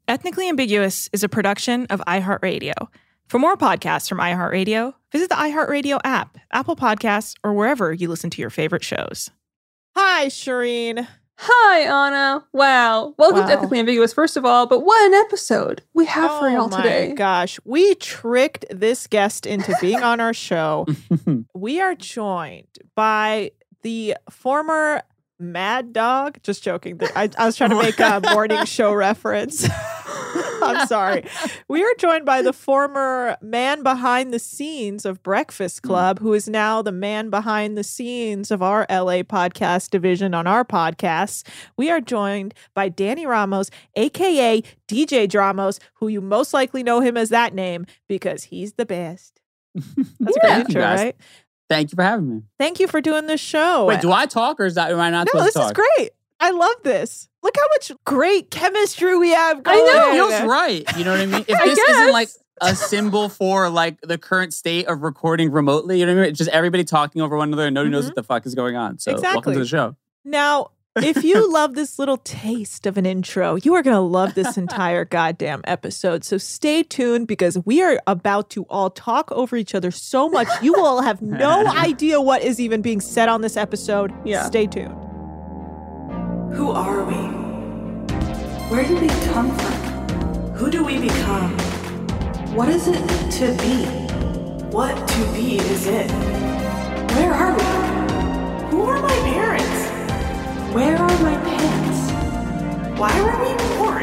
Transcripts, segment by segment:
Ethnically Ambiguous is a production of iHeartRadio. For more podcasts from iHeartRadio, visit the iHeartRadio app, Apple Podcasts, or wherever you listen to your favorite shows. Hi, Shireen. Hi, Anna. Wow. Welcome to Ethnically Ambiguous, first of all, but what an episode we have for y'all today. Oh my gosh. We tricked this guest into being on our show. We are joined by the former Mad Dog. Just joking. I was trying to make a morning show reference. I'm sorry. We are joined by the former man behind the scenes of Breakfast Club, who is now the man behind the scenes of our LA podcast division on our podcasts. We are joined by Danny Ramos, a.k.a. DJ Dramos, who you most likely know him as that name because he's the best. That's a great intro, right? Thank you for having me. Thank you for doing this show. Wait, do I talk or am I not supposed to talk? No, this is great. I love this. Look how much great chemistry we have going. I know. It feels right. You know what I mean? If this isn't like a symbol for like the current state of recording remotely, you know what I mean? It's just everybody talking over one another and nobody knows what the fuck is going on. So welcome to the show. Now, if you love this little taste of an intro, you are going to love this entire goddamn episode. So stay tuned because we are about to all talk over each other so much. You will have no idea what is even being said on this episode. Yeah. Stay tuned. Who are we? Where did we come from? Who do we become? What is it to be? What to be is it? Where are we? Who are my parents? Where are my pants? Why were we born?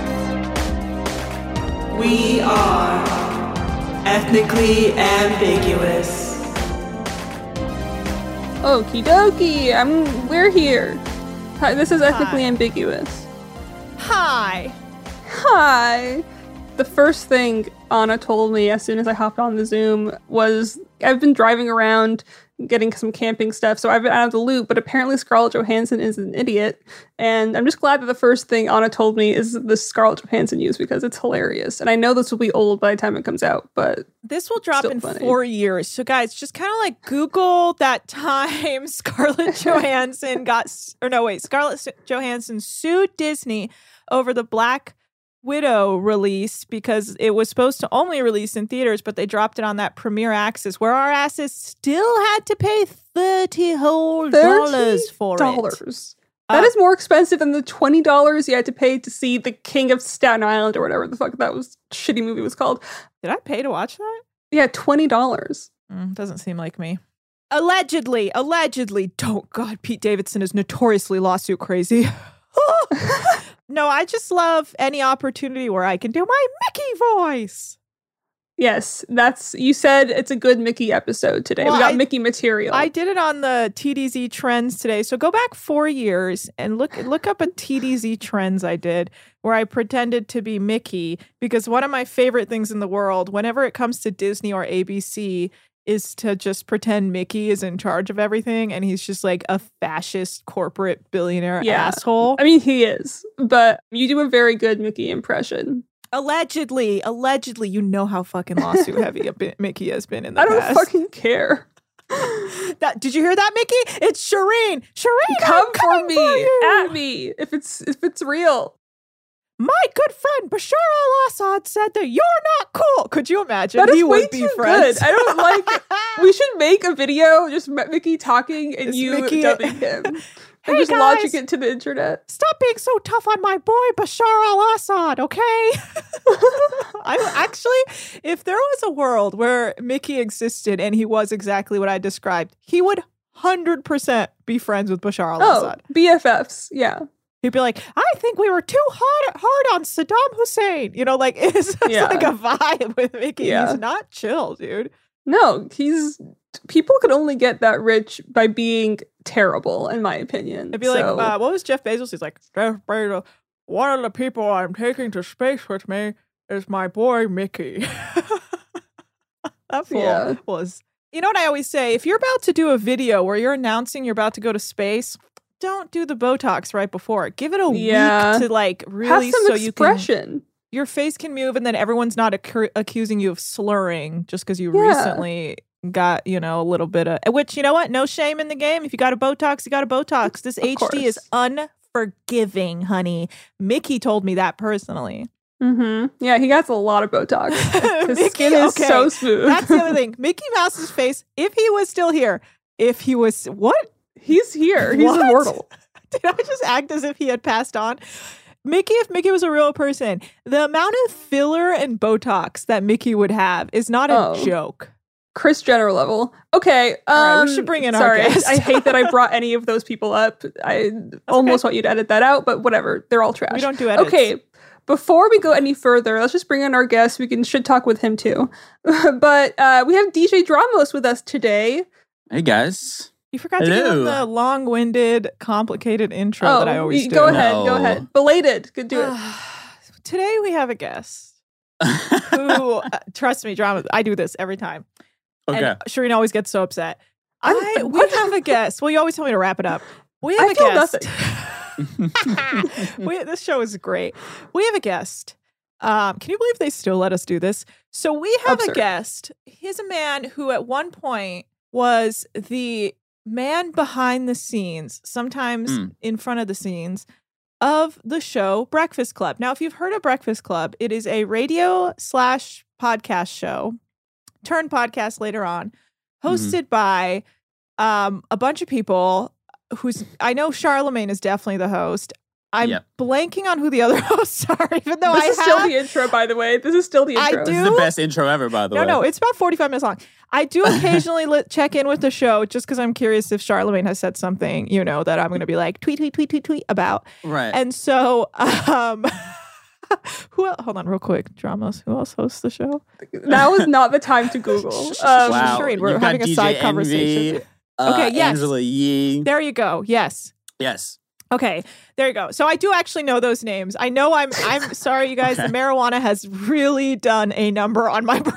We are ethnically ambiguous. Okie dokie, we're here. Hi, this is Ethnically Ambiguous. Hi. The first thing Anna told me as soon as I hopped on the Zoom was, I've been driving around getting some camping stuff, so I've been out of the loop, but apparently Scarlett Johansson is an idiot, and I'm just glad that the first thing Anna told me is the Scarlett Johansson use, because it's hilarious, and I know this will be old by the time it comes out, but this will drop in funny. 4 years, so guys, just kind of like Google that time Scarlett Johansson Scarlett Johansson sued Disney over the Black Widow release because it was supposed to only release in theaters, but they dropped it on that Premiere Access where our asses still had to pay $30 for it. That is more expensive than the $20 you had to pay to see The King of Staten Island or whatever the fuck that was shitty movie was called. Did I pay to watch that? Yeah, $20. Doesn't seem like me. Allegedly. Oh God, Pete Davidson is notoriously lawsuit crazy. No, I just love any opportunity where I can do my Mickey voice. Yes, you said it's a good Mickey episode today. Well, we got Mickey material. I did it on the TDZ trends today. So go back 4 years and look up a TDZ trends I did where I pretended to be Mickey, because one of my favorite things in the world, whenever it comes to Disney or ABC, is to just pretend Mickey is in charge of everything and he's just like a fascist corporate billionaire asshole. I mean, he is, but you do a very good Mickey impression. Allegedly, you know how fucking lawsuit heavy Mickey has been in the past. I don't fucking care. Did you hear that, Mickey? It's Shireen. Come for me, at me, if it's real. My good friend Bashar al-Assad said that you're not cool. Could you imagine? That is way too good. I don't like it. We should make a video, just Mickey talking and you dubbing him. Hey, and just guys, launching it to the internet. Stop being so tough on my boy Bashar al-Assad, okay? If there was a world where Mickey existed and he was exactly what I described, he would 100% be friends with Bashar al-Assad. Oh, BFFs, yeah. He'd be like, I think we were too hard on Saddam Hussein. You know, like, it's like a vibe with Mickey. Yeah. He's not chill, dude. No, people could only get that rich by being terrible, in my opinion. It'd be like, what was Jeff Bezos? He's like, Jeff Bezos, one of the people I'm taking to space with me is my boy Mickey. That fool was. You know what I always say? If you're about to do a video where you're announcing you're about to go to space, don't do the Botox right before. Give it a week to like really have some expression. Your face can move, and then everyone's not accusing you of slurring just because you recently got, a little bit of, which, you know what? No shame in the game. If you got a Botox, you got a Botox. This HD is unforgiving, honey. Mickey told me that personally. Mm-hmm. Yeah, he got a lot of Botox. His skin is so smooth. That's the other thing. Mickey Mouse's face, if he was still here, what? He's here. He's immortal. Did I just act as if he had passed on? If Mickey was a real person, the amount of filler and Botox that Mickey would have is not a joke. Kris Jenner level. Okay. All right, we should bring in our guest. I hate that I brought any of those people up. I almost want you to edit that out, but whatever. They're all trash. We don't do edits. Okay. Before we go any further, let's just bring in our guest. We should talk with him too. But we have DJ Dramos with us today. Hey, guys. You forgot to do the long-winded, complicated intro that I always do. Go ahead. Belated. Good, do it. Today we have a guest who, trust me, Drama, I do this every time. Okay. And Shireen always gets so upset. We have a guest. Well, you always tell me to wrap it up. We have a guest. This show is great. We have a guest. Can you believe they still let us do this? So we have a guest. He's a man who at one point was the man behind the scenes, sometimes in front of the scenes, of the show Breakfast Club. Now, if you've heard of Breakfast Club, it is a radio/podcast show, turned podcast later on, hosted by a bunch of people I know Charlemagne is definitely the host. I'm blanking on who the other hosts are, even though This is still the intro, by the way. This is still the intro. This is the best intro ever, by the way. No, it's about 45 minutes long. I do occasionally check in with the show just because I'm curious if Charlemagne has said something, that I'm going to be like, tweet about. Right. And so, hold on real quick. Dramos, who else hosts the show? That was not the time to Google. Wow. Shireen, we're having a side conversation. Okay, yes. Angela Yee. There you go. Yes. Okay, there you go. So I do actually know those names. I know I'm sorry, you guys. The marijuana has really done a number on my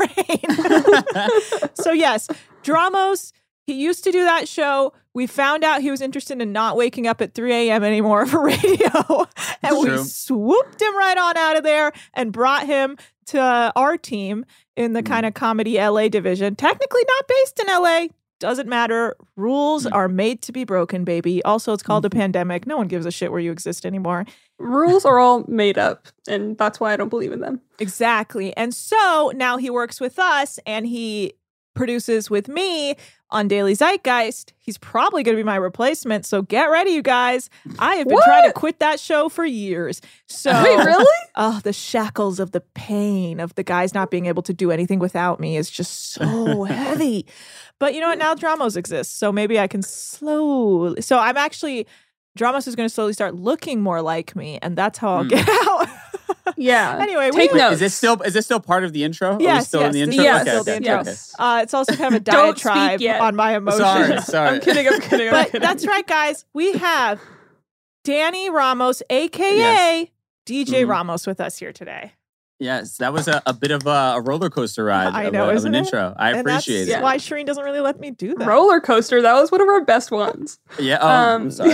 brain. So yes, Dramos, he used to do that show. We found out he was interested in not waking up at 3 a.m. anymore for radio. And we swooped him right on out of there and brought him to our team in the kind of comedy LA division. Technically not based in LA. Doesn't matter. Rules are made to be broken, baby. Also, it's called a pandemic. No one gives a shit where you exist anymore. Rules are all made up, and that's why I don't believe in them. Exactly. And so now he works with us, and he produces with me on Daily Zeitgeist. He's probably going to be my replacement, so get ready, you guys. I have been trying to quit that show for years. So, wait, really? Oh, the shackles of the pain of the guys not being able to do anything without me is just so heavy. But you know what? Now Dramos exists, so maybe I can slowly. So I'm actually, Dramos is going to slowly start looking more like me, and that's how I'll get out. Yeah. Anyway, take notes. Is this still part of the intro? Yes, still in the intro? Yes, still the intro. Yes. It's also kind of a diatribe on my emotions. Sorry. I'm kidding. But that's right, guys. We have Danny Ramos, a.k.a. DJ Ramos, with us here today. Yes, that was a bit of a roller coaster ride of an intro. I appreciate it. That's why Shireen doesn't really let me do that. Roller coaster, that was one of our best ones. Yeah, I'm sorry.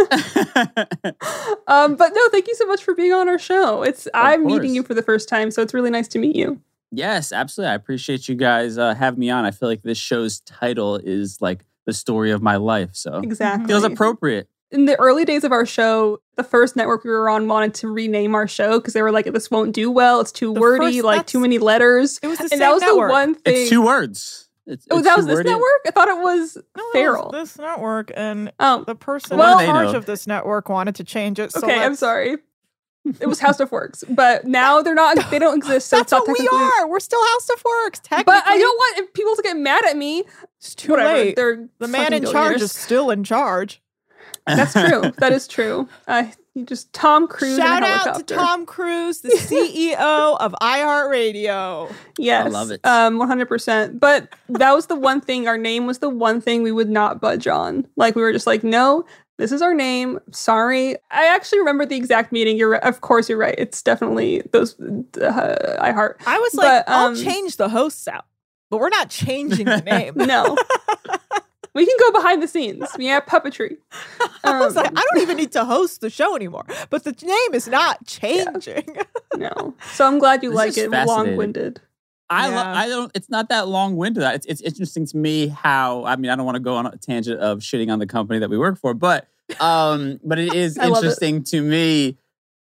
But no, thank you so much for being on our show. I'm meeting you for the first time, so it's really nice to meet you. Yes, absolutely. I appreciate you guys having me on. I feel like this show's title is like the story of my life, so exactly feels appropriate. In the early days of our show, the first network we were on wanted to rename our show because they were like, this won't do well. It's too wordy, too many letters. It was the and same that was network. The one thing. It's 2 words. That was this network? I thought it was Feral. This network, and the person in charge of this network wanted to change it. So I'm sorry. It was House of Works, but now they don't exist. So that's it's not what we are. We're still House of Works, technically. But I don't want people to get mad at me. It's too late. The man in charge is still in charge. That's true. That is true. Tom Cruise. Shout out to Tom Cruise, the CEO of iHeartRadio. Yes, I love it. 100%. But that was the one thing. Our name was the one thing we would not budge on. Like we were just like, no, this is our name. Sorry. I actually remember the exact meeting. Of course, you're right. It's definitely those iHeart. I was like, I'll change the hosts out, but we're not changing the name. No. We can go behind the scenes. We have puppetry. I was like, I don't even need to host the show anymore. But the name is not changing. Yeah. No. So I'm glad you like it. Long-winded. I don't. It's not that long-winded. It's interesting to me how. I mean, I don't want to go on a tangent of shitting on the company that we work for, but it is interesting to me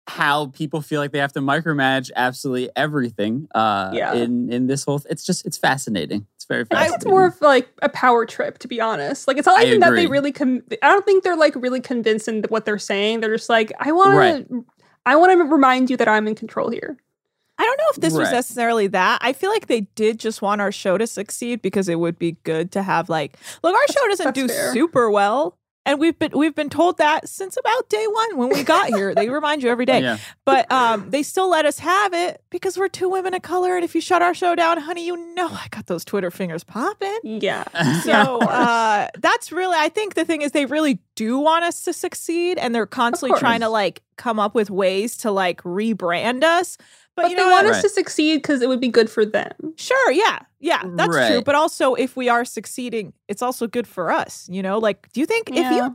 how people feel like they have to micromanage absolutely everything in this whole it's fascinating. It's very fascinating. It's more of like a power trip, to be honest. Like, it's not even that they really I don't think they're like really convinced in what they're saying. They're just like, I want to remind you that I'm in control here. I don't know if this was necessarily that. I feel like they did just want our show to succeed because it would be good to have like, look, our show doesn't do super well. And we've been told that since about day one when we got here. They remind you every day. Yeah. But they still let us have it because we're two women of color. And if you shut our show down, honey, you know I got those Twitter fingers popping. Yeah. So that's really, I think the thing is they really do want us to succeed. And they're constantly trying to like come up with ways to like rebrand us. But you know they want us to succeed because it would be good for them. Sure, yeah, that's true. But also, if we are succeeding, it's also good for us. You know, like, do you think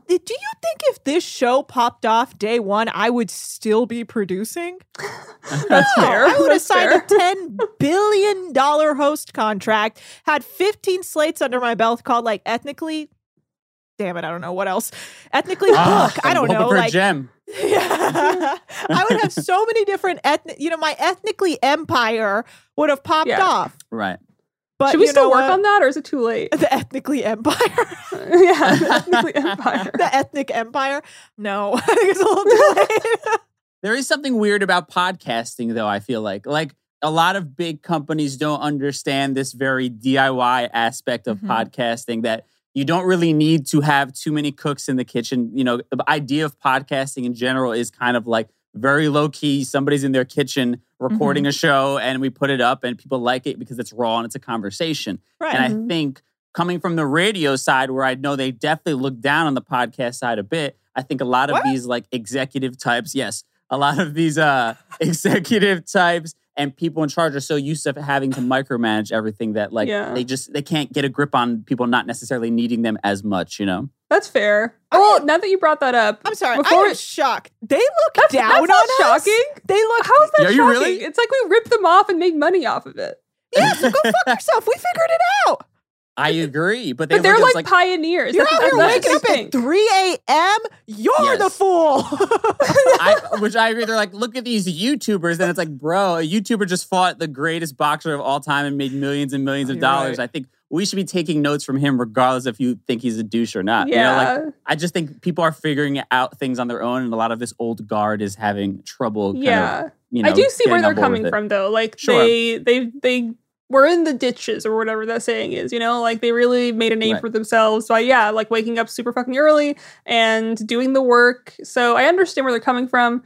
if this show popped off day one, I would still be producing? That's fair. I would have signed a $10 billion host contract, had 15 slates under my belt called like ethnically. Damn it, I don't know what else. Ethnically book. I don't know. Like gem. Yeah. I would have so many different my ethnically empire would have popped off. Right. But should we still work on that or is it too late? The ethnically empire. The ethnically empire. The ethnic empire. No, I think it's a little too late. There is something weird about podcasting though, I feel like. Like a lot of big companies don't understand this very DIY aspect of podcasting that you don't really need to have too many cooks in the kitchen. You know, the idea of podcasting in general is kind of like very low key. Somebody's in their kitchen recording a show and we put it up and people like it because it's raw and it's a conversation. Right. And I think coming from the radio side where I know they definitely look down on the podcast side a bit, I think a lot of these like executive types, a lot of these executive types and people in charge are so used to having to micromanage everything that like they can't get a grip on people not necessarily needing them as much, you know? That's fair. Oh, now that you brought that up. I'm sorry. I'm shocked. They look down on us. Shocking. They look. How is that shocking? Really? It's like we ripped them off and make money off of it. Yeah, so go fuck yourself. We figured it out. I agree, but they're like pioneers. You're out here waking up at 3 a.m. You're the fool. Which I agree. They're like, look at these YouTubers. And it's like, bro, a YouTuber just fought the greatest boxer of all time and made millions and millions of dollars. Right. I think we should be taking notes from him regardless if you think he's a douche or not. Yeah. You know, like, I just think people are figuring out things on their own and a lot of this old guard is having trouble. I do see where they're coming from though. Like they were in the ditches or whatever that saying is, you know, like they really made a name for themselves by, like waking up super fucking early and doing the work. So I understand where they're coming from.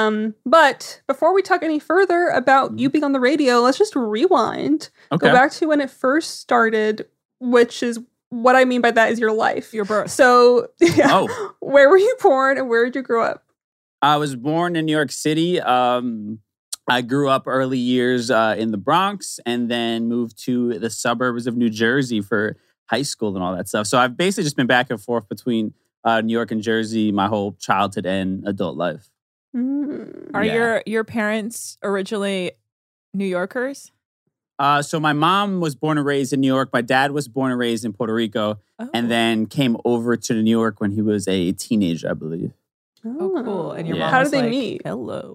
But before we talk any further about you being on the radio, let's just rewind. Okay. Go back to when it first started, which is what I mean by that is your life. Your birth. So where were you born and where did you grow up? I was born in New York City. I grew up early years in the Bronx and then moved to the suburbs of New Jersey for high school and all that stuff. So I've basically just been back and forth between New York and Jersey my whole childhood and adult life. Are your parents originally New Yorkers? So my mom was born and raised in New York. My dad was born and raised in Puerto Rico and then came over to New York when he was a teenager, I believe. Oh, cool. And your mom How was did they like, meet? Hello.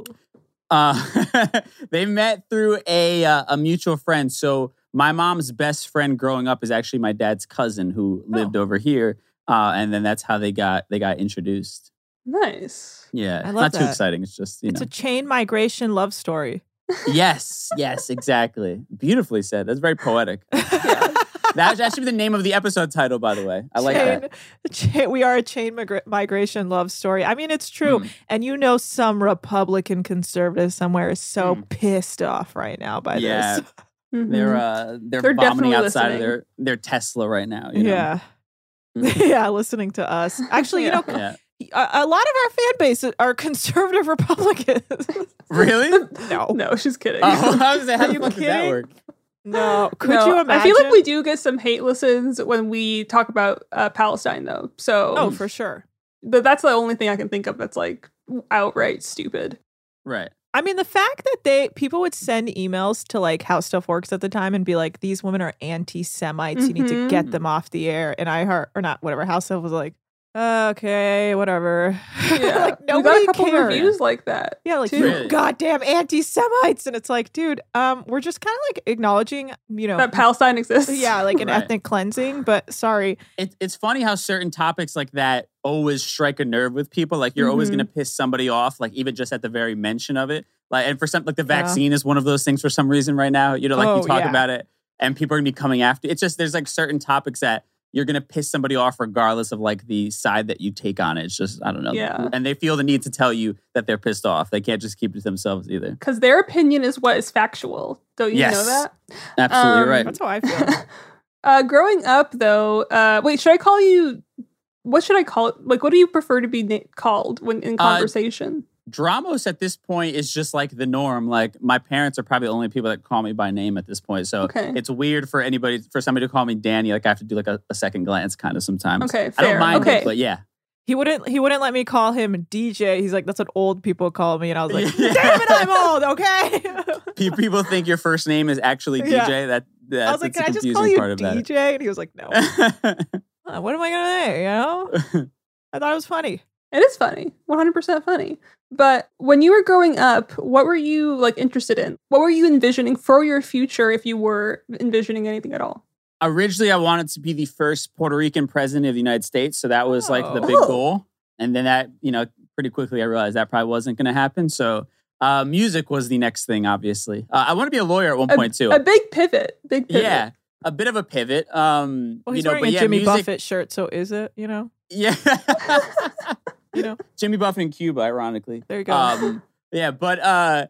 They met through a mutual friend. So my mom's best friend growing up is actually my dad's cousin who lived over here. And then that's how they got introduced. Nice. Yeah. I love not that. too exciting. It's just, it's a chain migration love story. Yes, exactly. Beautifully said. That's very poetic. That should be the name of the episode title, by the way. I like that. We are a chain migration love story. I mean, it's true. And some Republican conservative somewhere is so pissed off right now by this. They're vomiting outside of their Tesla right now. Yeah. Listening to us. Actually, a lot of our fan base are conservative Republicans. Really? No, she's kidding. Oh, I was like, how the fuck does that work? No, could you imagine? I feel like we do get some hate listens when we talk about Palestine, though. So, for sure. But that's the only thing I can think of that's like outright stupid. Right. I mean, the fact that people would send emails to like How Stuff Works at the time and be like, "These women are anti-Semites. You need to get them off the air." And How Stuff was like, Okay, whatever. Yeah, like we got nobody a couple cared. reviews like that. Yeah, like too. you Really? goddamn anti-Semites, and it's like, dude, we're just kind of like acknowledging, that Palestine exists. yeah, like an Right. ethnic cleansing. But sorry, It's funny how certain topics like that always strike a nerve with people. Like you're always Mhm. going to piss somebody off, like even just at the very mention of it. Like, and for some, like the vaccine is one of those things for some reason right now. You know, like Oh, you talk yeah. about it, and people are going to be coming after. It's just there's like certain topics that you're going to piss somebody off regardless of like the side that you take on it. It's just I don't know. Yeah. And they feel the need to tell you that they're pissed off. They can't just keep it to themselves either. Because their opinion is what is factual. Don't you Yes. know that? Absolutely right. that's how I feel. Growing up, though, wait, should I call you? What should I call it? Like, what do you prefer to be called when in conversation? Dramos at this point is just like the norm. Like my parents are probably the only people that call me by name at this point. So Okay. it's weird for somebody to call me Danny. Like I have to do like a second glance kind of sometimes. Okay, I fair. don't mind Okay. it, but yeah. He wouldn't let me call him DJ. He's like, that's what old people call me, and I was like, Yeah. damn it, I'm old, okay. People think your first name is actually Yeah. DJ. That's I was like, the can I just confusing call you part of that. DJ? And he was like, no. What am I gonna say? You know? I thought it was funny. It is funny, 100% funny. But when you were growing up, what were you like interested in? What were you envisioning for your future if you were envisioning anything at all? Originally, I wanted to be the first Puerto Rican president of the United States. So that was like the big Oh. goal. And then that, pretty quickly I realized that probably wasn't going to happen. So music was the next thing, obviously. I want to be a lawyer at one point too. A big pivot. Yeah, a bit of a pivot. Well, he's wearing a Jimmy Buffett shirt, so is it? You know? Yeah. You know? Jimmy Buffett in Cuba, ironically. There you go. Yeah, but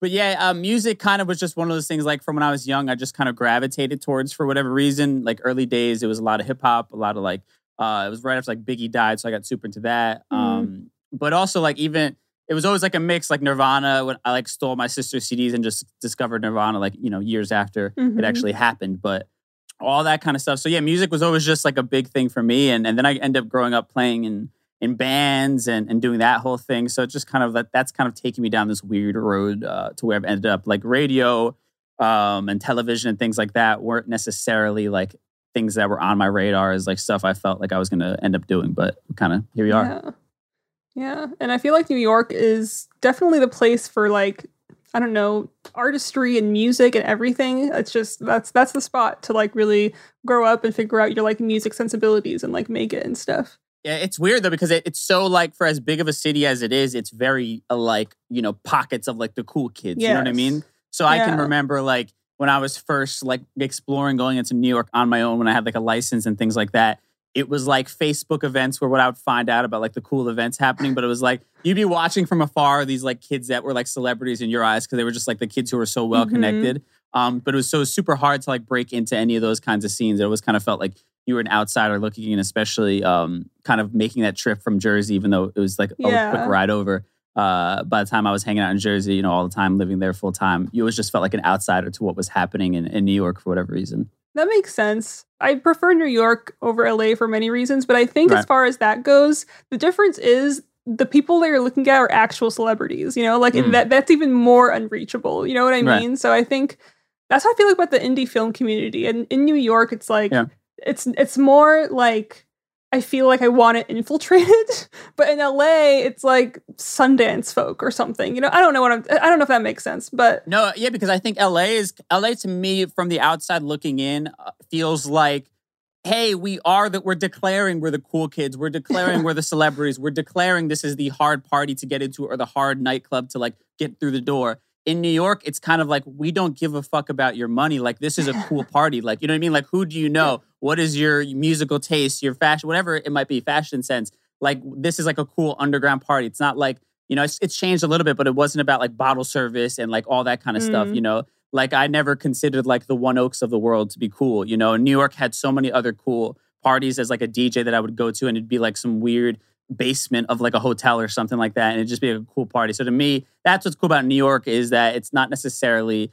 music kind of was just one of those things. Like from when I was young, I just kind of gravitated towards for whatever reason. Like early days, it was a lot of hip hop, a lot of like. It was right after like Biggie died, so I got super into that. But also like even it was always like a mix. Like Nirvana, when I like stole my sister's CDs and just discovered Nirvana like years after it actually happened. But all that kind of stuff. So yeah, music was always just like a big thing for me. And then I ended up growing up playing in bands and doing that whole thing. So it's just kind of that's kind of taking me down this weird road to where I've ended up. Like radio and television and things like that weren't necessarily like things that were on my radar as like stuff I felt like I was going to end up doing. But kind of here we are. Yeah. And I feel like New York is definitely the place for like, I don't know, artistry and music and everything. It's just that's the spot to like really grow up and figure out your like music sensibilities and like make it and stuff. Yeah, it's weird though because it's so like for as big of a city as it is, it's very like pockets of like the cool kids. You know what I Yes. mean? So I can Yeah. remember like when I was first like exploring going into New York on my own when I had like a license and things like that. It was like Facebook events where what I would find out about like the cool events happening, but it was like you'd be watching from afar these like kids that were like celebrities in your eyes because they were just like the kids who were so well connected. But it was so super hard to like break into any of those kinds of scenes. It always kind of felt like you were an outsider looking in, especially kind of making that trip from Jersey, even though it was like a quick ride over. By the time I was hanging out in Jersey, all the time, living there full time, you always just felt like an outsider to what was happening in New York for whatever reason. That makes sense. I prefer New York over LA for many reasons, but I think as Right. far as that goes, the difference is the people that you're looking at are actual celebrities, like and that's even more unreachable. You know what I Right. mean? So I think that's how I feel like about the indie film community. And in New York, it's like it's more like I feel like I want it infiltrated, but in LA, it's like Sundance folk or something. I don't know I don't know if that makes sense, but No, yeah, because I think LA to me from the outside looking in feels like, hey, we're declaring we're the cool kids. We're declaring we're the celebrities. We're declaring this is the hard party to get into or the hard nightclub to like get through the door. In New York, it's kind of like, we don't give a fuck about your money. Like, this is a cool party. Like, you know what I mean? Like, who do you know? What is your musical taste, your fashion, whatever it might be, fashion sense. Like, this is like a cool underground party. It's not like, it's changed a little bit, but it wasn't about like bottle service and like all that kind of stuff, Like, I never considered like the One Oaks of the world to be cool, New York had so many other cool parties as like a DJ that I would go to, and it'd be like some weird basement of like a hotel or something like that, and it'd just be a cool party. So to me, that's what's cool about New York, is that it's not necessarily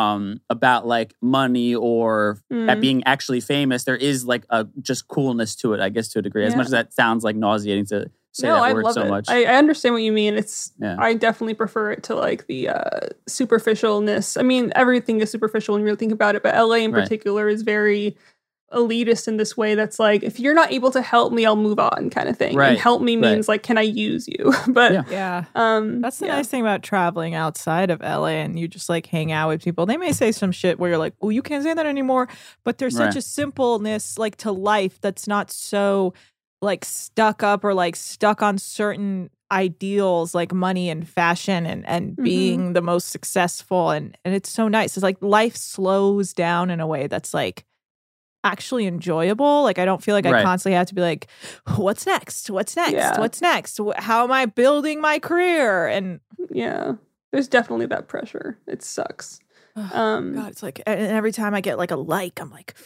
about like money or at being actually famous. There is like a just coolness to it, I guess, to a degree. As much as that sounds like nauseating to say that word so much. I understand what you mean. I definitely prefer it to like the superficialness. I mean, everything is superficial when you really think about it, but LA in particular is very elitist in this way that's like, if you're not able to help me, I'll move on kind of thing. Right. And help me means like, can I use you? But Yeah. That's the yeah. nice thing about traveling outside of LA and you just like hang out with people. They may say some shit where you're like, oh, you can't say that anymore. But there's such a simpleness like to life that's not so like stuck up or like stuck on certain ideals like money and fashion and being the most successful. And it's so nice. It's like life slows down in a way that's like actually enjoyable. Like I don't feel like I constantly have to be like, what's next? What's next? Yeah. What's next? How am I building my career? And yeah, there's definitely that pressure. It sucks. God, it's like, and every time I get like a like, I'm like,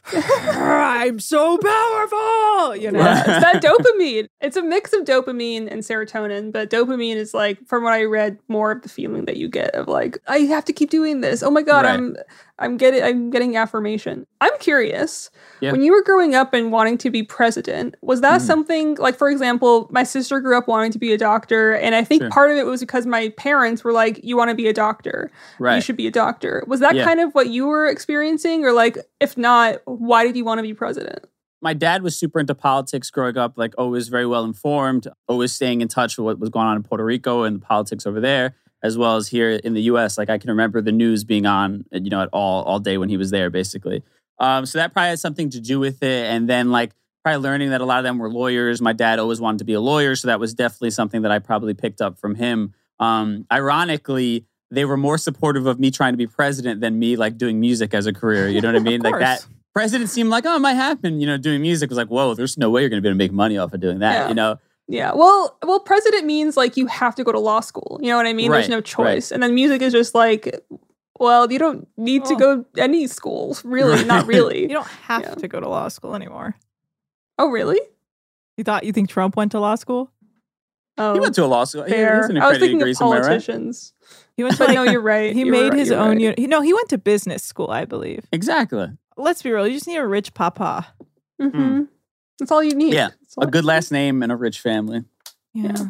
I'm so powerful, you know? Yeah, it's that dopamine. It's a mix of dopamine and serotonin, but dopamine is like, from what I read, more of the feeling that you get of like, I have to keep doing this. Oh my God, I'm getting affirmation. I'm curious. Yeah. When you were growing up and wanting to be president, was that something like, for example, my sister grew up wanting to be a doctor, and I think part of it was because my parents were like, you want to be a doctor. You should be a doctor. Was that kind of what you were experiencing? Or like, if not, why did you want to be president? My dad was super into politics growing up, like always very well informed, always staying in touch with what was going on in Puerto Rico and the politics over there, as well as here in the U.S. Like I can remember the news being on, you know, at all day when he was there, basically. So that probably had something to do with it. And then like probably learning that a lot of them were lawyers. My dad always wanted to be a lawyer, so that was definitely something that I probably picked up from him. Ironically, they were more supportive of me trying to be president than me like doing music as a career. You know what I mean? Like that president seemed like, oh, it might happen. You know, doing music was like, whoa, there's no way you're going to be able to make money off of doing that, you know? Yeah. Well, president means like you have to go to law school. You know what I mean? There's no choice. And then music is just like, well, you don't need to go any schools, really. Not really. You don't have to go to law school anymore. Oh, really? You think Trump went to law school? Oh, he went to a law school. Fair. I was thinking of politicians. He went to but no, you're right. He made his own. He went to business school, I believe. Exactly. Let's be real. You just need a rich papa. Mm-hmm. That's all you need. Yeah, a good last name and a rich family. Yeah.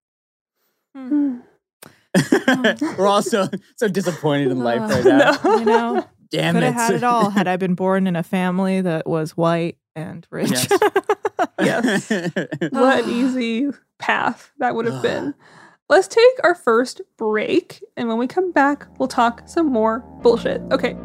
We're all so disappointed in life right now. No. You know, damn could it. have had it all had I been born in a family that was white and rich. Yes. What an easy path that would have been. Let's take our first break, and when we come back, we'll talk some more bullshit. Okay.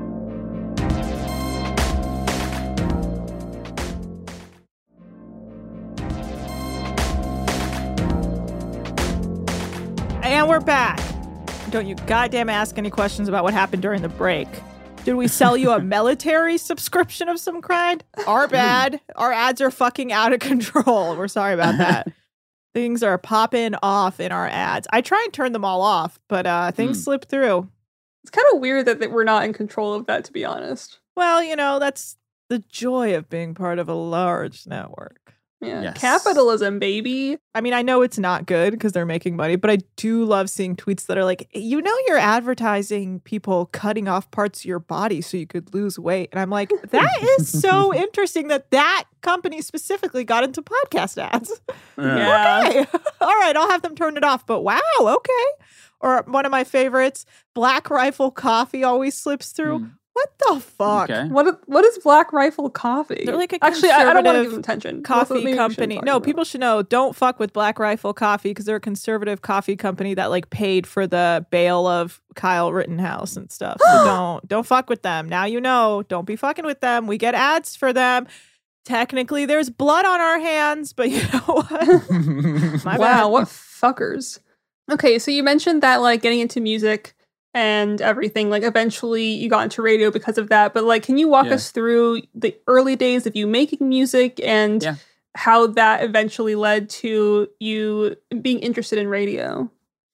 And we're back. Don't you goddamn ask any questions about what happened during the break. Did we sell you a military subscription of some kind? Our bad. Our ads are fucking out of control. We're sorry about that. Things are popping off in our ads. I try and turn them all off, but things slip through. It's kind of weird that we're not in control of that, to be honest. Well, you know, that's the joy of being part of a large network. Yeah. Yes. Capitalism, baby. I mean, I know it's not good because they're making money, but I do love seeing tweets that are like, you know, you're advertising people cutting off parts of your body so you could lose weight. And I'm like, that is so interesting that company specifically got into podcast ads. Yeah. Okay. All right. I'll have them turn it off. But wow. Okay. Or one of my favorites, Black Rifle Coffee always slips through. What the fuck? Okay. What is Black Rifle Coffee? They're like a Actually, I don't want to give conservative them attention. coffee company. No, people should know. Don't fuck with Black Rifle Coffee because they're a conservative coffee company that like paid for the bail of Kyle Rittenhouse and stuff. So don't fuck with them. Now you know. Don't be fucking with them. We get ads for them. Technically, there's blood on our hands, but you know what? My bad. What fuckers. Okay, so you mentioned that like getting into music and everything, like eventually you got into radio because of that, but like can you walk us through the early days of you making music and how that eventually led to you being interested in radio?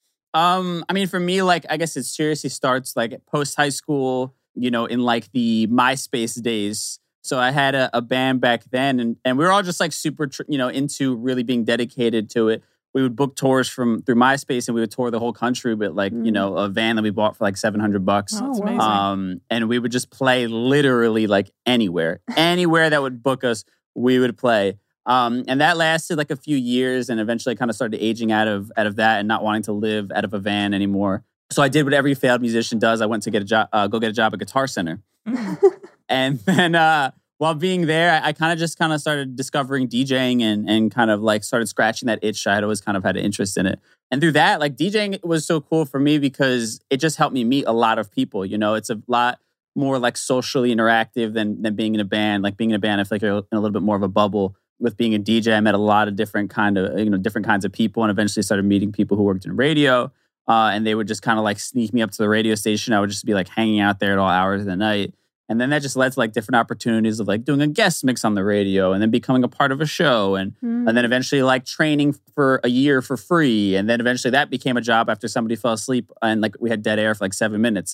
I mean, for me, like I guess it seriously starts like post high school, you know, in like the MySpace days. So I had a band back then, and we were all just like super into really being dedicated to it. We would book tours through MySpace, and we would tour the whole country with like, you know, a van that we bought for like $700. Oh, that's amazing. And we would just play literally like anywhere that would book us, we would play. And that lasted like a few years, and eventually I kind of started aging out of that and not wanting to live out of a van anymore. So I did what every failed musician does. I went to get a job, go get a job at Guitar Center. And then while being there, I kind of started discovering DJing and kind of like started scratching that itch. I had always kind of had an interest in it. And through that, like DJing was so cool for me because it just helped me meet a lot of people. You know, it's a lot more like socially interactive than being in a band. Like being in a band, I feel like you're in a little bit more of a bubble. With being a DJ, I met a lot of different kinds of people, and eventually started meeting people who worked in radio. And they would just kind of like sneak me up to the radio station. I would just be like hanging out there at all hours of the night. And then that just led to like different opportunities of like doing a guest mix on the radio and then becoming a part of a show. And then eventually like training for a year for free. And then eventually that became a job after somebody fell asleep and like we had dead air for like 7 minutes.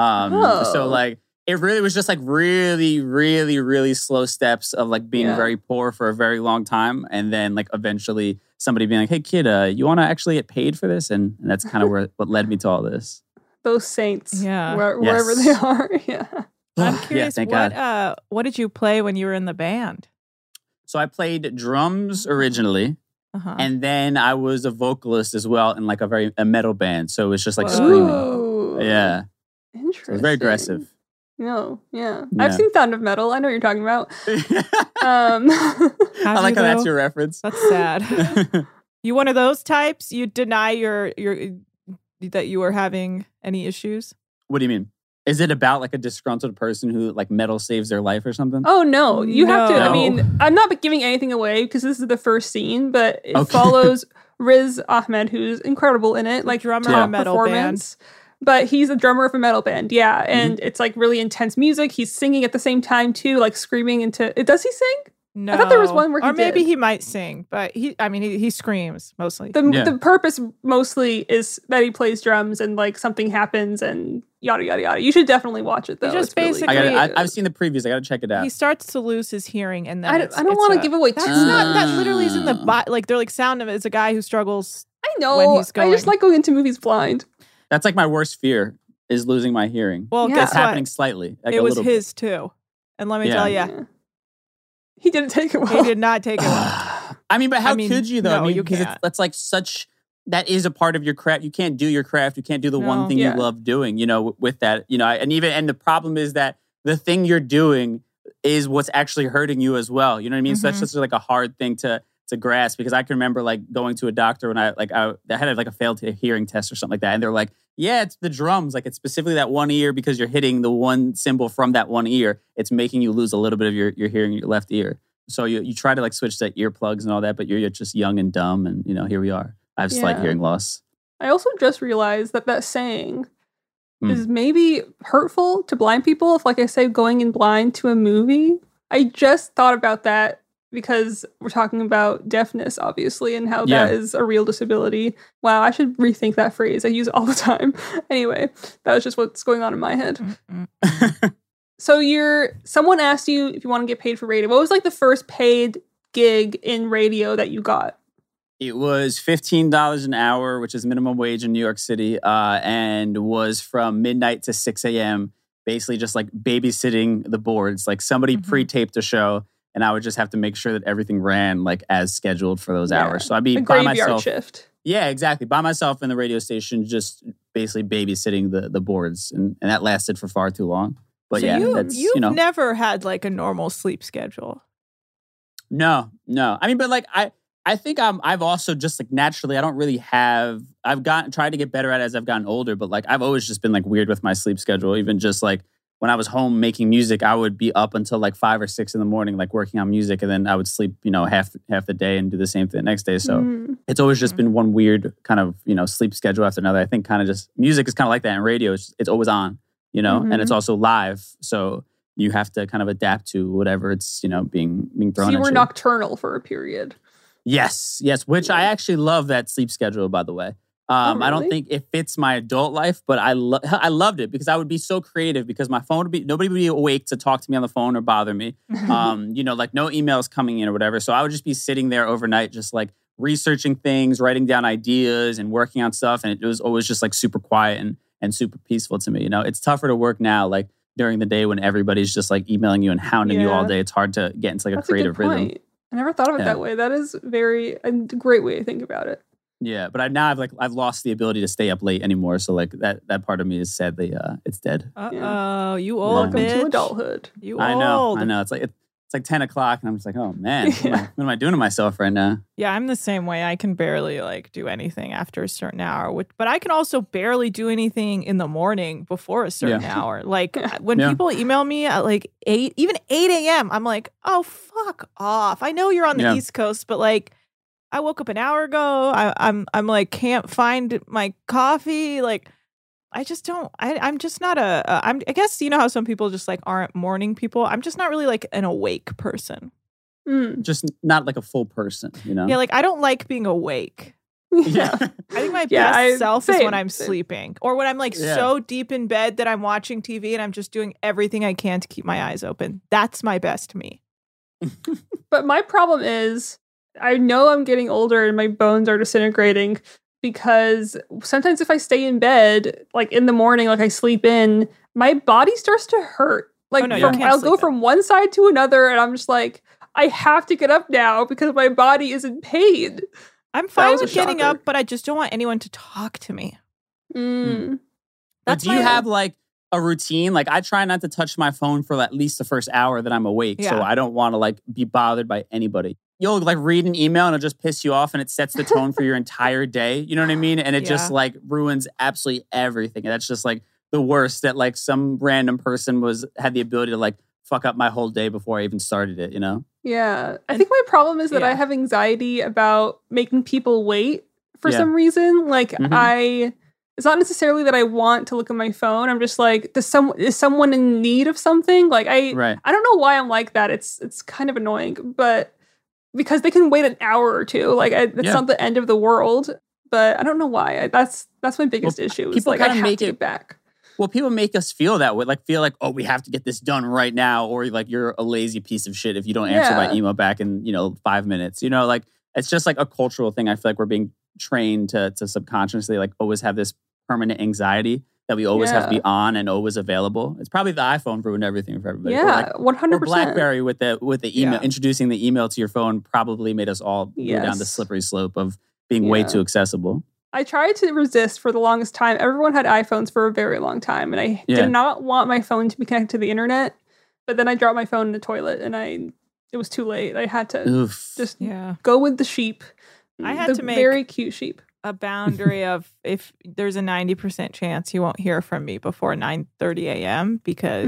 So like it really was just like really, really, really slow steps of like being very poor for a very long time. And then like eventually somebody being like, hey kid, you want to actually get paid for this? And that's kind of what led me to all this. Those saints. Yeah. Wherever they are. Yeah. I'm curious, thank God. What did you play when you were in the band? So I played drums originally, and then I was a vocalist as well in like a metal band. So it was just like screaming. Yeah. Interesting. So it was very aggressive. No, yeah. I've seen Sound of Metal. I know what you're talking about. I like how that's your reference. That's sad. You one of those types? You deny your that you were having any issues? What do you mean? Is it about like a disgruntled person who like metal saves their life or something? Oh, no. You have to. No. I mean, I'm not giving anything away because this is the first scene, but it follows Riz Ahmed, who's incredible in it. Like drummer of a metal band. But he's a drummer of a metal band. Yeah. And it's like really intense music. He's singing at the same time too, like screaming into it. Does he sing? No. I thought there was one where he maybe did. he might sing, but he screams mostly. The purpose mostly is that he plays drums and like something happens and yada yada yada. You should definitely watch it though. He just it's basically- really I've seen the previews. I got to check it out. He starts to lose his hearing, and then I don't want to give away too That's much. not that literally is in the like they're like sound of it. It's a guy who struggles. I know. when he's I just going. like going into movies blind. That's like my worst fear is losing my hearing. Well, Yeah. guess It's what? happening slightly. Like It a was little his too, and let me tell you, Yeah. He didn't take it well. he did not take it well. I mean, but how I mean, could you though? no, I mean, you because can't. that's like such. That is a part of your craft. You can't do your craft. You can't do the No. one thing Yeah. you love doing. You know, with that. You know, and the problem is that the thing you're doing is what's actually hurting you as well. You know what I mean? So that's just like a hard thing to grasp because I can remember like going to a doctor when I had like a failed hearing test or something like that, and they're like, yeah, it's the drums. Like it's specifically that one ear because you're hitting the one cymbal from that one ear. It's making you lose a little bit of your hearing in your left ear. So you try to like switch to earplugs and all that, but you're just young and dumb, and you know here we are. I have slight Yeah. hearing loss. I also just realized that saying is maybe hurtful to blind people. If, like I say, going in blind to a movie. I just thought about that because we're talking about deafness, obviously, and how Yeah. that is a real disability. Wow, I should rethink that phrase. I use it all the time. Anyway, that was just what's going on in my head. So someone asked you if you want to get paid for radio. What was like the first paid gig in radio that you got? It was $15 an hour, which is minimum wage in New York City, and was from midnight to 6 a.m. Basically, just like babysitting the boards. Like somebody pre-taped a show, and I would just have to make sure that everything ran like as scheduled for those hours. So I'd be A by graveyard myself. shift. Yeah, exactly. By myself in the radio station, just basically babysitting the boards, and that lasted for far too long. But So yeah, you've that's never had like a normal sleep schedule. No. I mean, but like I think I've also just like naturally I don't really have. I've tried to get better at it as I've gotten older, but like I've always just been like weird with my sleep schedule. Even just like when I was home making music, I would be up until like 5 or 6 in the morning, like working on music, and then I would sleep, half the day and do the same thing the next day. So it's always just been one weird kind of sleep schedule after another. I think kind of just music is kind of like that in radio. It's always on, and it's also live, so you have to kind of adapt to whatever it's being thrown. So you at were you. nocturnal for a period. Yes, which I actually love that sleep schedule, by the way. I don't really? think it fits my adult life, but I loved it because I would be so creative because my phone nobody would be awake to talk to me on the phone or bother me. Like no emails coming in or whatever. So I would just be sitting there overnight, just like researching things, writing down ideas and working on stuff. And it was always just like super quiet and super peaceful to me. It's tougher to work now, like during the day when everybody's just like emailing you and hounding you all day. It's hard to get into like That's a creative good rhythm. point. I never thought of it that way. That is a great way to think about it. Yeah, but I've lost the ability to stay up late anymore. So like that part of me is sadly it's dead. You old Welcome bitch. to adulthold. You old. I know. It's like it's like 10 o'clock and I'm just like, oh man, what am I doing to myself right now? Yeah, I'm the same way. I can barely like do anything after a certain hour, but I can also barely do anything in the morning before a certain hour. Like when people email me at like 8 a.m., I'm like, oh, fuck off. I know you're on the East Coast, but like I woke up an hour ago. I'm like, can't find my coffee. Like, I just don't. I'm just not I guess you know how some people just like aren't morning people. I'm just not really like an awake person. Just not like a full person, you know? Yeah, like I don't like being awake. Yeah. I think my best self is when I'm sleeping or when I'm like so deep in bed that I'm watching TV and I'm just doing everything I can to keep my eyes open. That's my best me. But my problem is I know I'm getting older and my bones are disintegrating because sometimes if I stay in bed, like in the morning, like I sleep in, my body starts to hurt. Like I'll go from one side to another and I'm just like, I have to get up now because my body is in pain. I'm fine with getting up, but I just don't want anyone to talk to me. But do you have like a routine? Like I try not to touch my phone for at least the first hour that I'm awake. So I don't want to like be bothered by anybody. You'll like read an email and it'll just piss you off and it sets the tone for your entire day. You know what I mean? And it just like ruins absolutely everything. And that's just like the worst that like some random person had the ability to like fuck up my whole day before I even started it, you know? Yeah. I think my problem is that I have anxiety about making people wait for some reason. Like it's not necessarily that I want to look at my phone. I'm just like, is someone in need of something? Like I don't know why I'm like that. It's kind of annoying, but because they can wait an hour or two. Like it's not the end of the world, but I don't know why. That's my biggest issue. It's like I have to get back. Well, people make us feel that way. Like feel like, oh, we have to get this done right now, or like you're a lazy piece of shit if you don't answer my email back in 5 minutes. You know, like it's just like a cultural thing. I feel like we're being trained to subconsciously like always have this permanent anxiety that we always have to be on and always available. It's probably the iPhone ruined everything for everybody. Yeah, 100%. Or BlackBerry with the email, introducing the email to your phone probably made us all go down the slippery slope of being way too accessible. I tried to resist for the longest time. Everyone had iPhones for a very long time, and I did not want my phone to be connected to the internet. But then I dropped my phone in the toilet, and it was too late. I had to just go with the sheep. I had to make very cute sheep. A boundary of if there's a 90% chance you won't hear from me before 9:30 a.m. because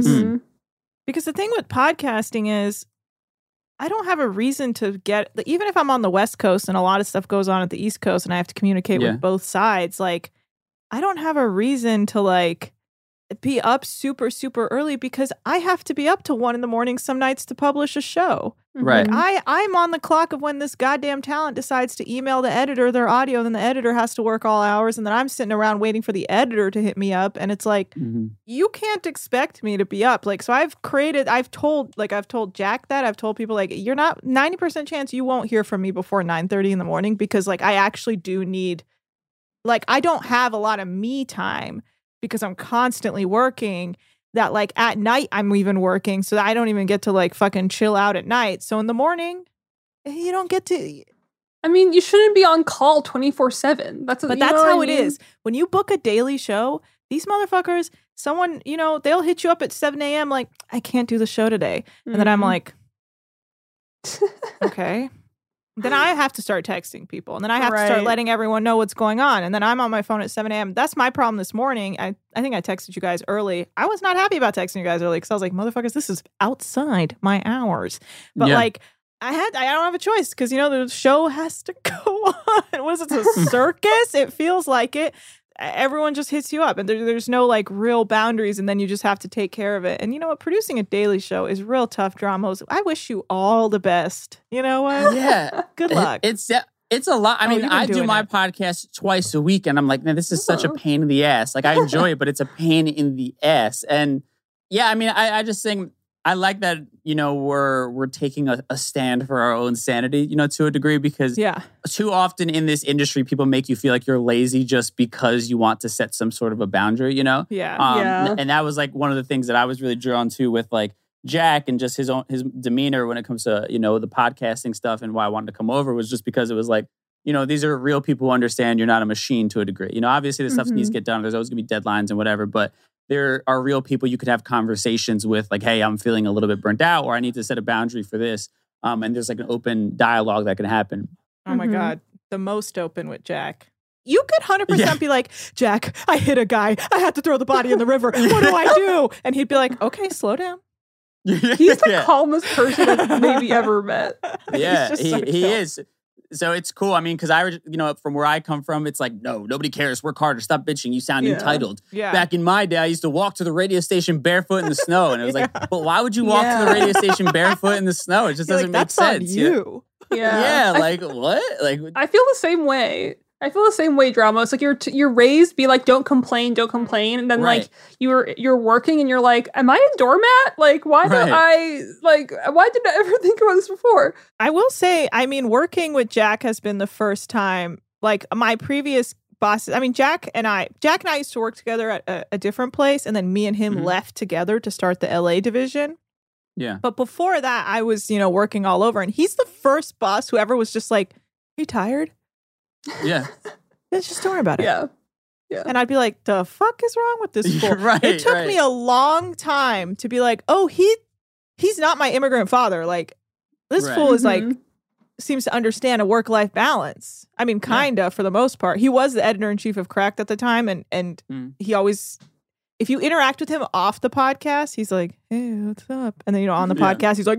the thing with podcasting is I don't have a reason to even if I'm on the West Coast and a lot of stuff goes on at the East Coast and I have to communicate with both sides, like I don't have a reason to like be up super, super early because I have to be up till 1 a.m. some nights to publish a show. Right. Like I'm on the clock of when this goddamn talent decides to email the editor their audio, then the editor has to work all hours, and then I'm sitting around waiting for the editor to hit me up, and it's like you can't expect me to be up. Like so I've told Jack that. I've told people like you're not 90% chance you won't hear from me before 9:30 in the morning because like I actually do need like I don't have a lot of me time because I'm constantly working. That like at night I'm even working, so I don't even get to like fucking chill out at night. So in the morning, you don't get to. I mean, you shouldn't be on call 24/7. That's how it is. When you book a daily show, these motherfuckers, someone they'll hit you up at 7 a.m. like I can't do the show today, and then I'm like, okay. Then I have to start texting people, and then I have to start letting everyone know what's going on. And then I'm on my phone at 7 a.m. That's my problem this morning. I think I texted you guys early. I was not happy about texting you guys early because I was like, motherfuckers, this is outside my hours. But like, I don't have a choice because, the show has to go on. Was it a circus? It feels like it. Everyone just hits you up and there's no like real boundaries and then you just have to take care of it. And you know what? Producing a daily show is real tough, dramas. I wish you all the best. You know what? Yeah. Good luck. It's a lot. I mean, I do my podcast twice a week and I'm like, man, this is such a pain in the ass. Like I enjoy it, but it's a pain in the ass. And yeah, I mean, I just think I like that, we're taking a stand for our own sanity, to a degree, because too often in this industry, people make you feel like you're lazy just because you want to set some sort of a boundary, And that was like one of the things that I was really drawn to with like Jack and just his demeanor when it comes to, the podcasting stuff and why I wanted to come over was just because it was like, these are real people who understand you're not a machine to a degree. Obviously this stuff needs to get done. There's always gonna be deadlines and whatever, but there are real people you could have conversations with, like, hey, I'm feeling a little bit burnt out, or I need to set a boundary for this. And there's like an open dialogue that can happen. Oh my God. The most open with Jack. You could 100% be like, Jack, I hit a guy. I had to throw the body in the river. What do I do? And he'd be like, okay, slow down. He's the calmest person I've maybe ever met. Yeah, he is. So it's cool. I mean, because from where I come from, it's like, no, nobody cares. Work harder. Stop bitching. You sound entitled. Yeah. Back in my day, I used to walk to the radio station barefoot in the snow. And it was like, but why would you walk to the radio station barefoot in the snow? It just doesn't make sense. On you. Yeah. Yeah, like what? Like I feel the same way. Drama. It's like you're raised, be like, don't complain. And then like you're working and you're like, am I a doormat? Like, why didn't I ever think about this before? I will say, I mean, working with Jack has been the first time, like my previous bosses, I mean, Jack and I used to work together at a different place, and then me and him left together to start the LA division. Yeah. But before that, I was, working all over, and he's the first boss who ever was just like, are you tired? Yeah. Just don't worry about it. Yeah. And I'd be like, the fuck is wrong with this fool? It took me a long time to be like, oh, he's not my immigrant father. Like, this fool is like, seems to understand a work-life balance. I mean, kinda for the most part. He was the editor-in-chief of Cracked at the time, and he always, if you interact with him off the podcast, he's like, hey, what's up? And then, on the podcast, he's like,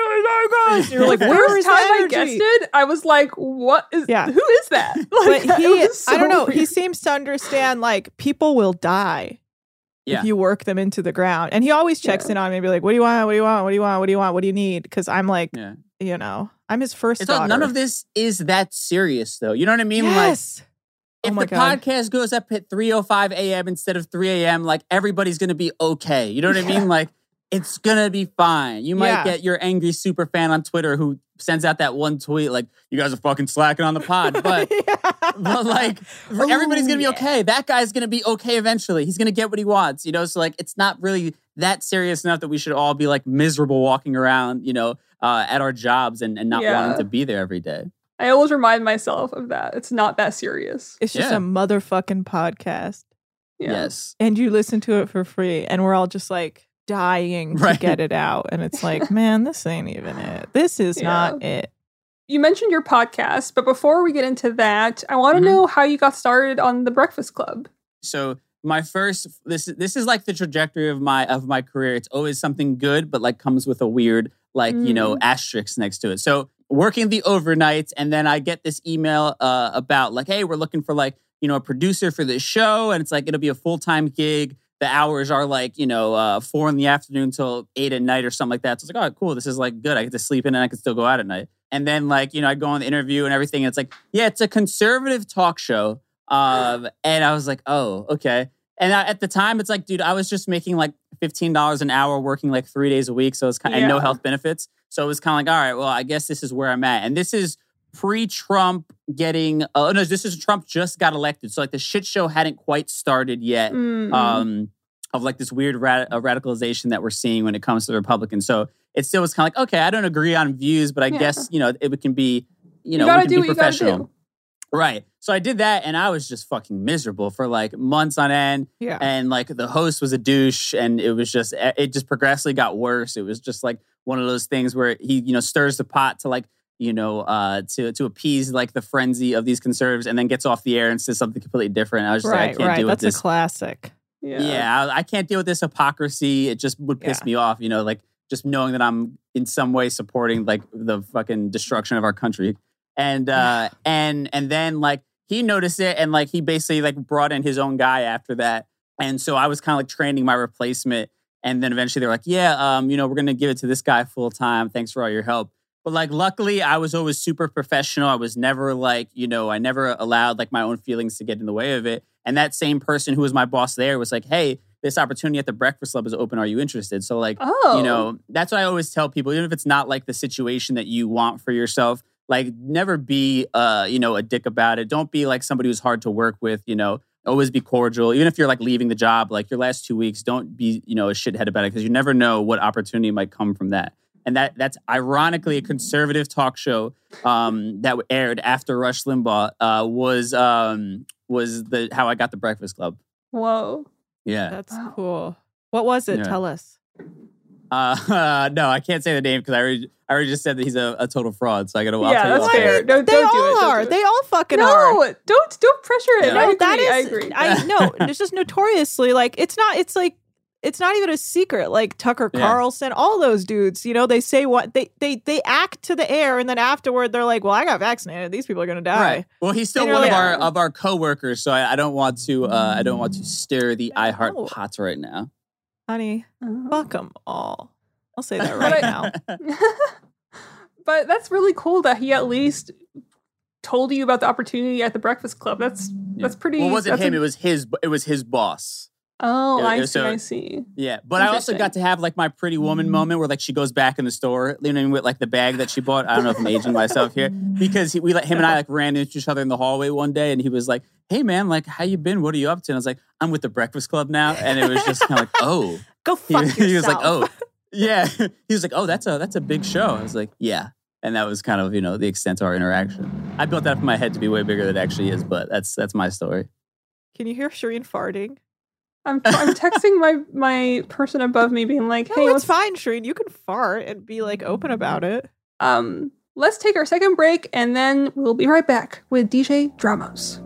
and you're like, where is that energy? I guessed it, I was like, what is, who is that? Like, but I don't know, he seems to understand, like, people will die if you work them into the ground. And he always checks in on me and be like, what do you want? What do you want? What do you want? What do you want? What do you need? Because I'm like, I'm his first daughter. None of this is that serious, though. You know what I mean? Yes. Like, if the podcast goes up at 3:05 a.m. instead of 3 a.m., like, everybody's going to be okay. You know what I mean? Like, it's going to be fine. You might get your angry super fan on Twitter who sends out that one tweet like, you guys are fucking slacking on the pod. But, but like, everybody's going to be okay. That guy's going to be okay eventually. He's going to get what he wants, So, like, it's not really that serious enough that we should all be, like, miserable walking around, at our jobs and not wanting to be there every day. I always remind myself of that. It's not that serious. It's just a motherfucking podcast. Yeah. Yes. And you listen to it for free. And we're all just like dying to get it out. And it's like, man, this ain't even it. This is not it. You mentioned your podcast, but before we get into that, I want to know how you got started on The Breakfast Club. So my first, this is like the trajectory of my career. It's always something good, but like comes with a weird, like, asterisk next to it. So working the overnights, and then I get this email about like, hey, we're looking for like, a producer for this show. And it's like, it'll be a full-time gig. The hours are like, 4 in the afternoon till 8 at night or something like that. So it's like, oh, cool. This is like good. I get to sleep in and I can still go out at night. And then like, I go on the interview and everything. And it's like, yeah, it's a conservative talk show. And I was like, oh, okay. And at the time, it's like, dude, I was just making like $15 an hour working like 3 days a week. So it's kind of, and no health benefits. So it was kind of like, all right, well, I guess this is where I'm at. And this is pre-Trump getting, this is Trump just got elected. So like the shit show hadn't quite started yet of like this weird radicalization that we're seeing when it comes to the Republicans. So it still was kind of like, okay, I don't agree on views, but I guess, it can be, we can be professional. Right. So I did that and I was just fucking miserable for like months on end. Yeah. And like the host was a douche and it just progressively got worse. It was just like one of those things where he, stirs the pot to like, to appease like the frenzy of these conservatives and then gets off the air and says something completely different. I was just like, I can't deal with this. That's a classic. Yeah. I can't deal with this hypocrisy. It just would piss me off, like just knowing that I'm in some way supporting like the fucking destruction of our country. And then like he noticed it and like he basically like brought in his own guy after that. And so I was kind of like training my replacement. And then eventually they're like, we're going to give it to this guy full time. Thanks for all your help. But like, luckily I was always super professional. I was never like, I never allowed like my own feelings to get in the way of it. And that same person who was my boss there was like, hey, this opportunity at the Breakfast Club is open. Are you interested? So like, that's what I always tell people, even if it's not like the situation that you want for yourself, like never be, a dick about it. Don't be like somebody who's hard to work with, always be cordial. Even if you're like leaving the job, like your last 2 weeks, don't be, a shithead about it because you never know what opportunity might come from that. And that's ironically a conservative talk show that aired after Rush Limbaugh was how I got the Breakfast Club. Whoa. Yeah. That's cool. What was it? Yeah. Tell us. No, I can't say the name because I already just said that he's a total fraud. So I got to. Yeah, that's fair. They all are. They all fucking are. No, don't pressure it. No. I agree. I know. It's just notoriously like it's not even a secret. Like Tucker Carlson, all those dudes, they say what they act to the air, and then afterward they're like, "Well, I got vaccinated. These people are gonna die." Right. Well, he's still one of our coworkers, so I don't want to stir the iHeart pots right now. Honey, fuck them all. I'll say that right now. But that's really cool that he at least told you about the opportunity at the Breakfast Club. That's pretty. Well, it wasn't him. It was his boss. Oh, I see. Yeah, but I also got to have like my Pretty Woman moment where like she goes back in the store, with like the bag that she bought. I don't know if I'm aging myself here because him and I like ran into each other in the hallway one day, and he was like, "Hey man, like how you been? What are you up to?" And I was like, "I'm with the Breakfast Club now," and it was just kind of like, "Oh, go fuck yourself." He was like, "Oh, yeah." He was like, "Oh, that's a big show." I was like, "Yeah." And that was kind of, the extent of our interaction. I built that up in my head to be way bigger than it actually is, but that's my story. Can you hear Shireen farting? I'm texting my person above me being like, "Hey, it's fine, Shireen. You can fart and be like open about it." Let's take our second break and then we'll be right back with DJ Dramos.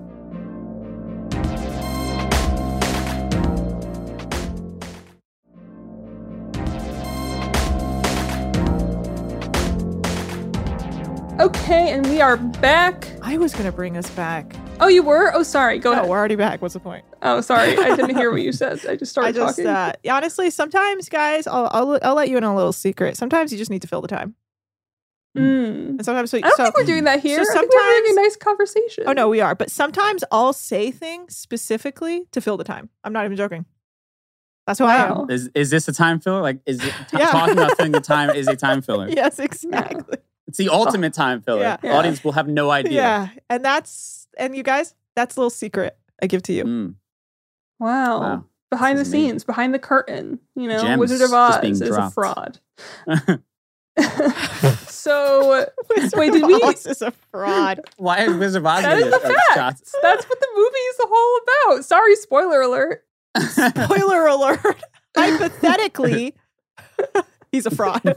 Okay, and we are back. I was going to bring us back. Oh, you were? Oh, sorry. Go ahead. We're already back. What's the point? Oh, sorry. I didn't hear what you said. I just started talking. Honestly, sometimes, guys, I'll let you in on a little secret. Sometimes you just need to fill the time. And sometimes, I don't think we're doing that here. So sometimes we're having a nice conversation. Oh, no, we are. But sometimes I'll say things specifically to fill the time. I'm not even joking. That's who I am. Is this a time filler? Like, is it talking about filling the time is a time filler? Yes, exactly. Yeah. It's the ultimate time filler. Yeah. The audience will have no idea. Yeah, and you guys, that's a little secret I give to you. Wow. Behind the scenes, behind the curtain, Gems Wizard of Oz is a fraud. So, wait, did we? Oz is a fraud. Why is Wizard of Oz? That is the fact. That's what the movie is all about. Sorry, spoiler alert. Spoiler alert. Hypothetically, he's a fraud.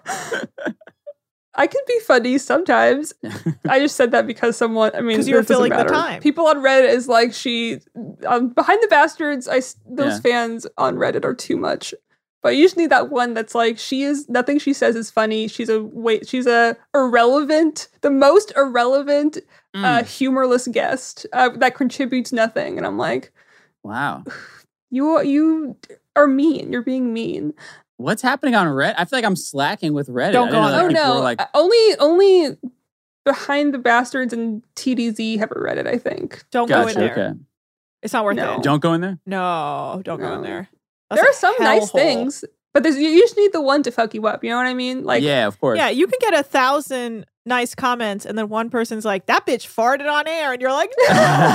I can be funny sometimes. I just said that because because you're filling the time. People on Reddit is like Behind the Bastards. Those fans on Reddit are too much. But you just need that one that's like nothing she says is funny. She's the most irrelevant, humorless guest that contributes nothing. And I'm like, wow, you are mean. You're being mean. What's happening on Reddit? I feel like I'm slacking with Reddit. Don't go on. Oh no! Like, only Behind the Bastards and TDZ have a Reddit. I think. Don't go in there. Okay. It's not worth it. Don't go in there. No, don't go in there. That's there are some nice things, but you just need the one to fuck you up. You know what I mean? Like, yeah, of course. Yeah, you can get 1,000 nice comments, and then one person's like, "That bitch farted on air," and you're like, "No."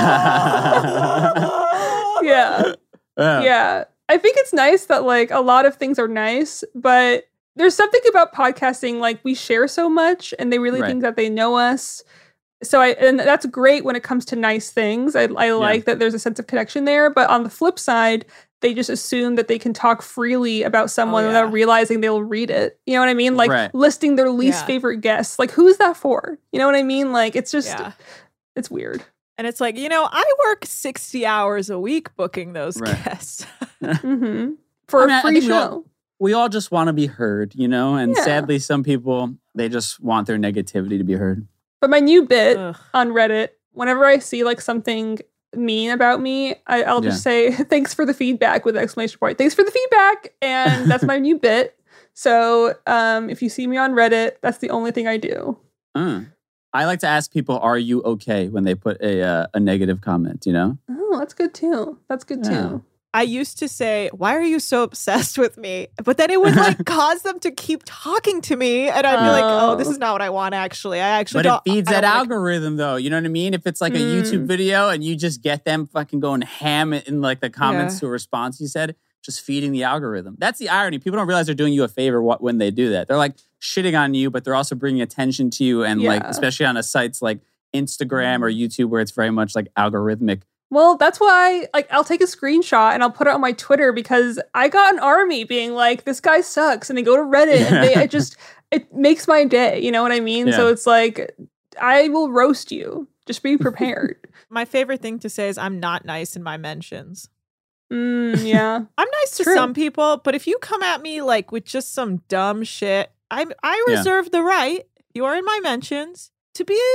Yeah. I think it's nice that like a lot of things are nice, but there's something about podcasting, like we share so much and they really think that they know us. So and that's great when it comes to nice things. I like that there's a sense of connection there, but on the flip side, they just assume that they can talk freely about someone without realizing they'll read it. You know what I mean? Like listing their least favorite guests. Like, who is that for? You know what I mean? Like, it's just, it's weird. And it's like, I work 60 hours a week booking those guests. For a free show. We all just want to be heard, and sadly, some people, they just want their negativity to be heard. But my new bit on Reddit, whenever I see like something mean about me, I'll just say, "Thanks for the feedback" with an exclamation point. Thanks for the feedback. And that's my new bit. So if you see me on Reddit, that's the only thing I do. I like to ask people, "Are you okay?" when they put a negative comment, Oh, that's good too. Too. I used to say, "Why are you so obsessed with me?" But then it would like cause them to keep talking to me, and I'd be like, "Oh, this is not what I want. Actually, But it feeds that algorithm, though. You know what I mean? If it's like a YouTube video and you just get them fucking going ham in like the comments to a response you said, just feeding the algorithm. That's the irony. People don't realize they're doing you a favor when they do that. They're like shitting on you, but they're also bringing attention to you, and like especially on a sites like Instagram or YouTube where it's very much like algorithmic Well, that's why, like, I'll take a screenshot and I'll put it on my Twitter because I got an army being like, this guy sucks. And they go to Reddit and it makes my day. You know what I mean? Yeah. So it's like, I will roast you. Just be prepared. My favorite thing to say is I'm not nice in my mentions. Yeah. I'm nice to True. some people, but if you come at me like with just some dumb shit, I reserve the right, you are in my mentions, to be,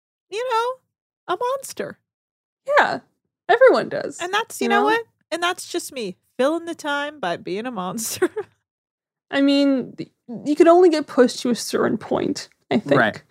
a monster. Yeah. Everyone does. And that's, you You know know? what? And that's just me filling the time by being a monster. I mean, you can only get pushed to a certain point, I think. Right.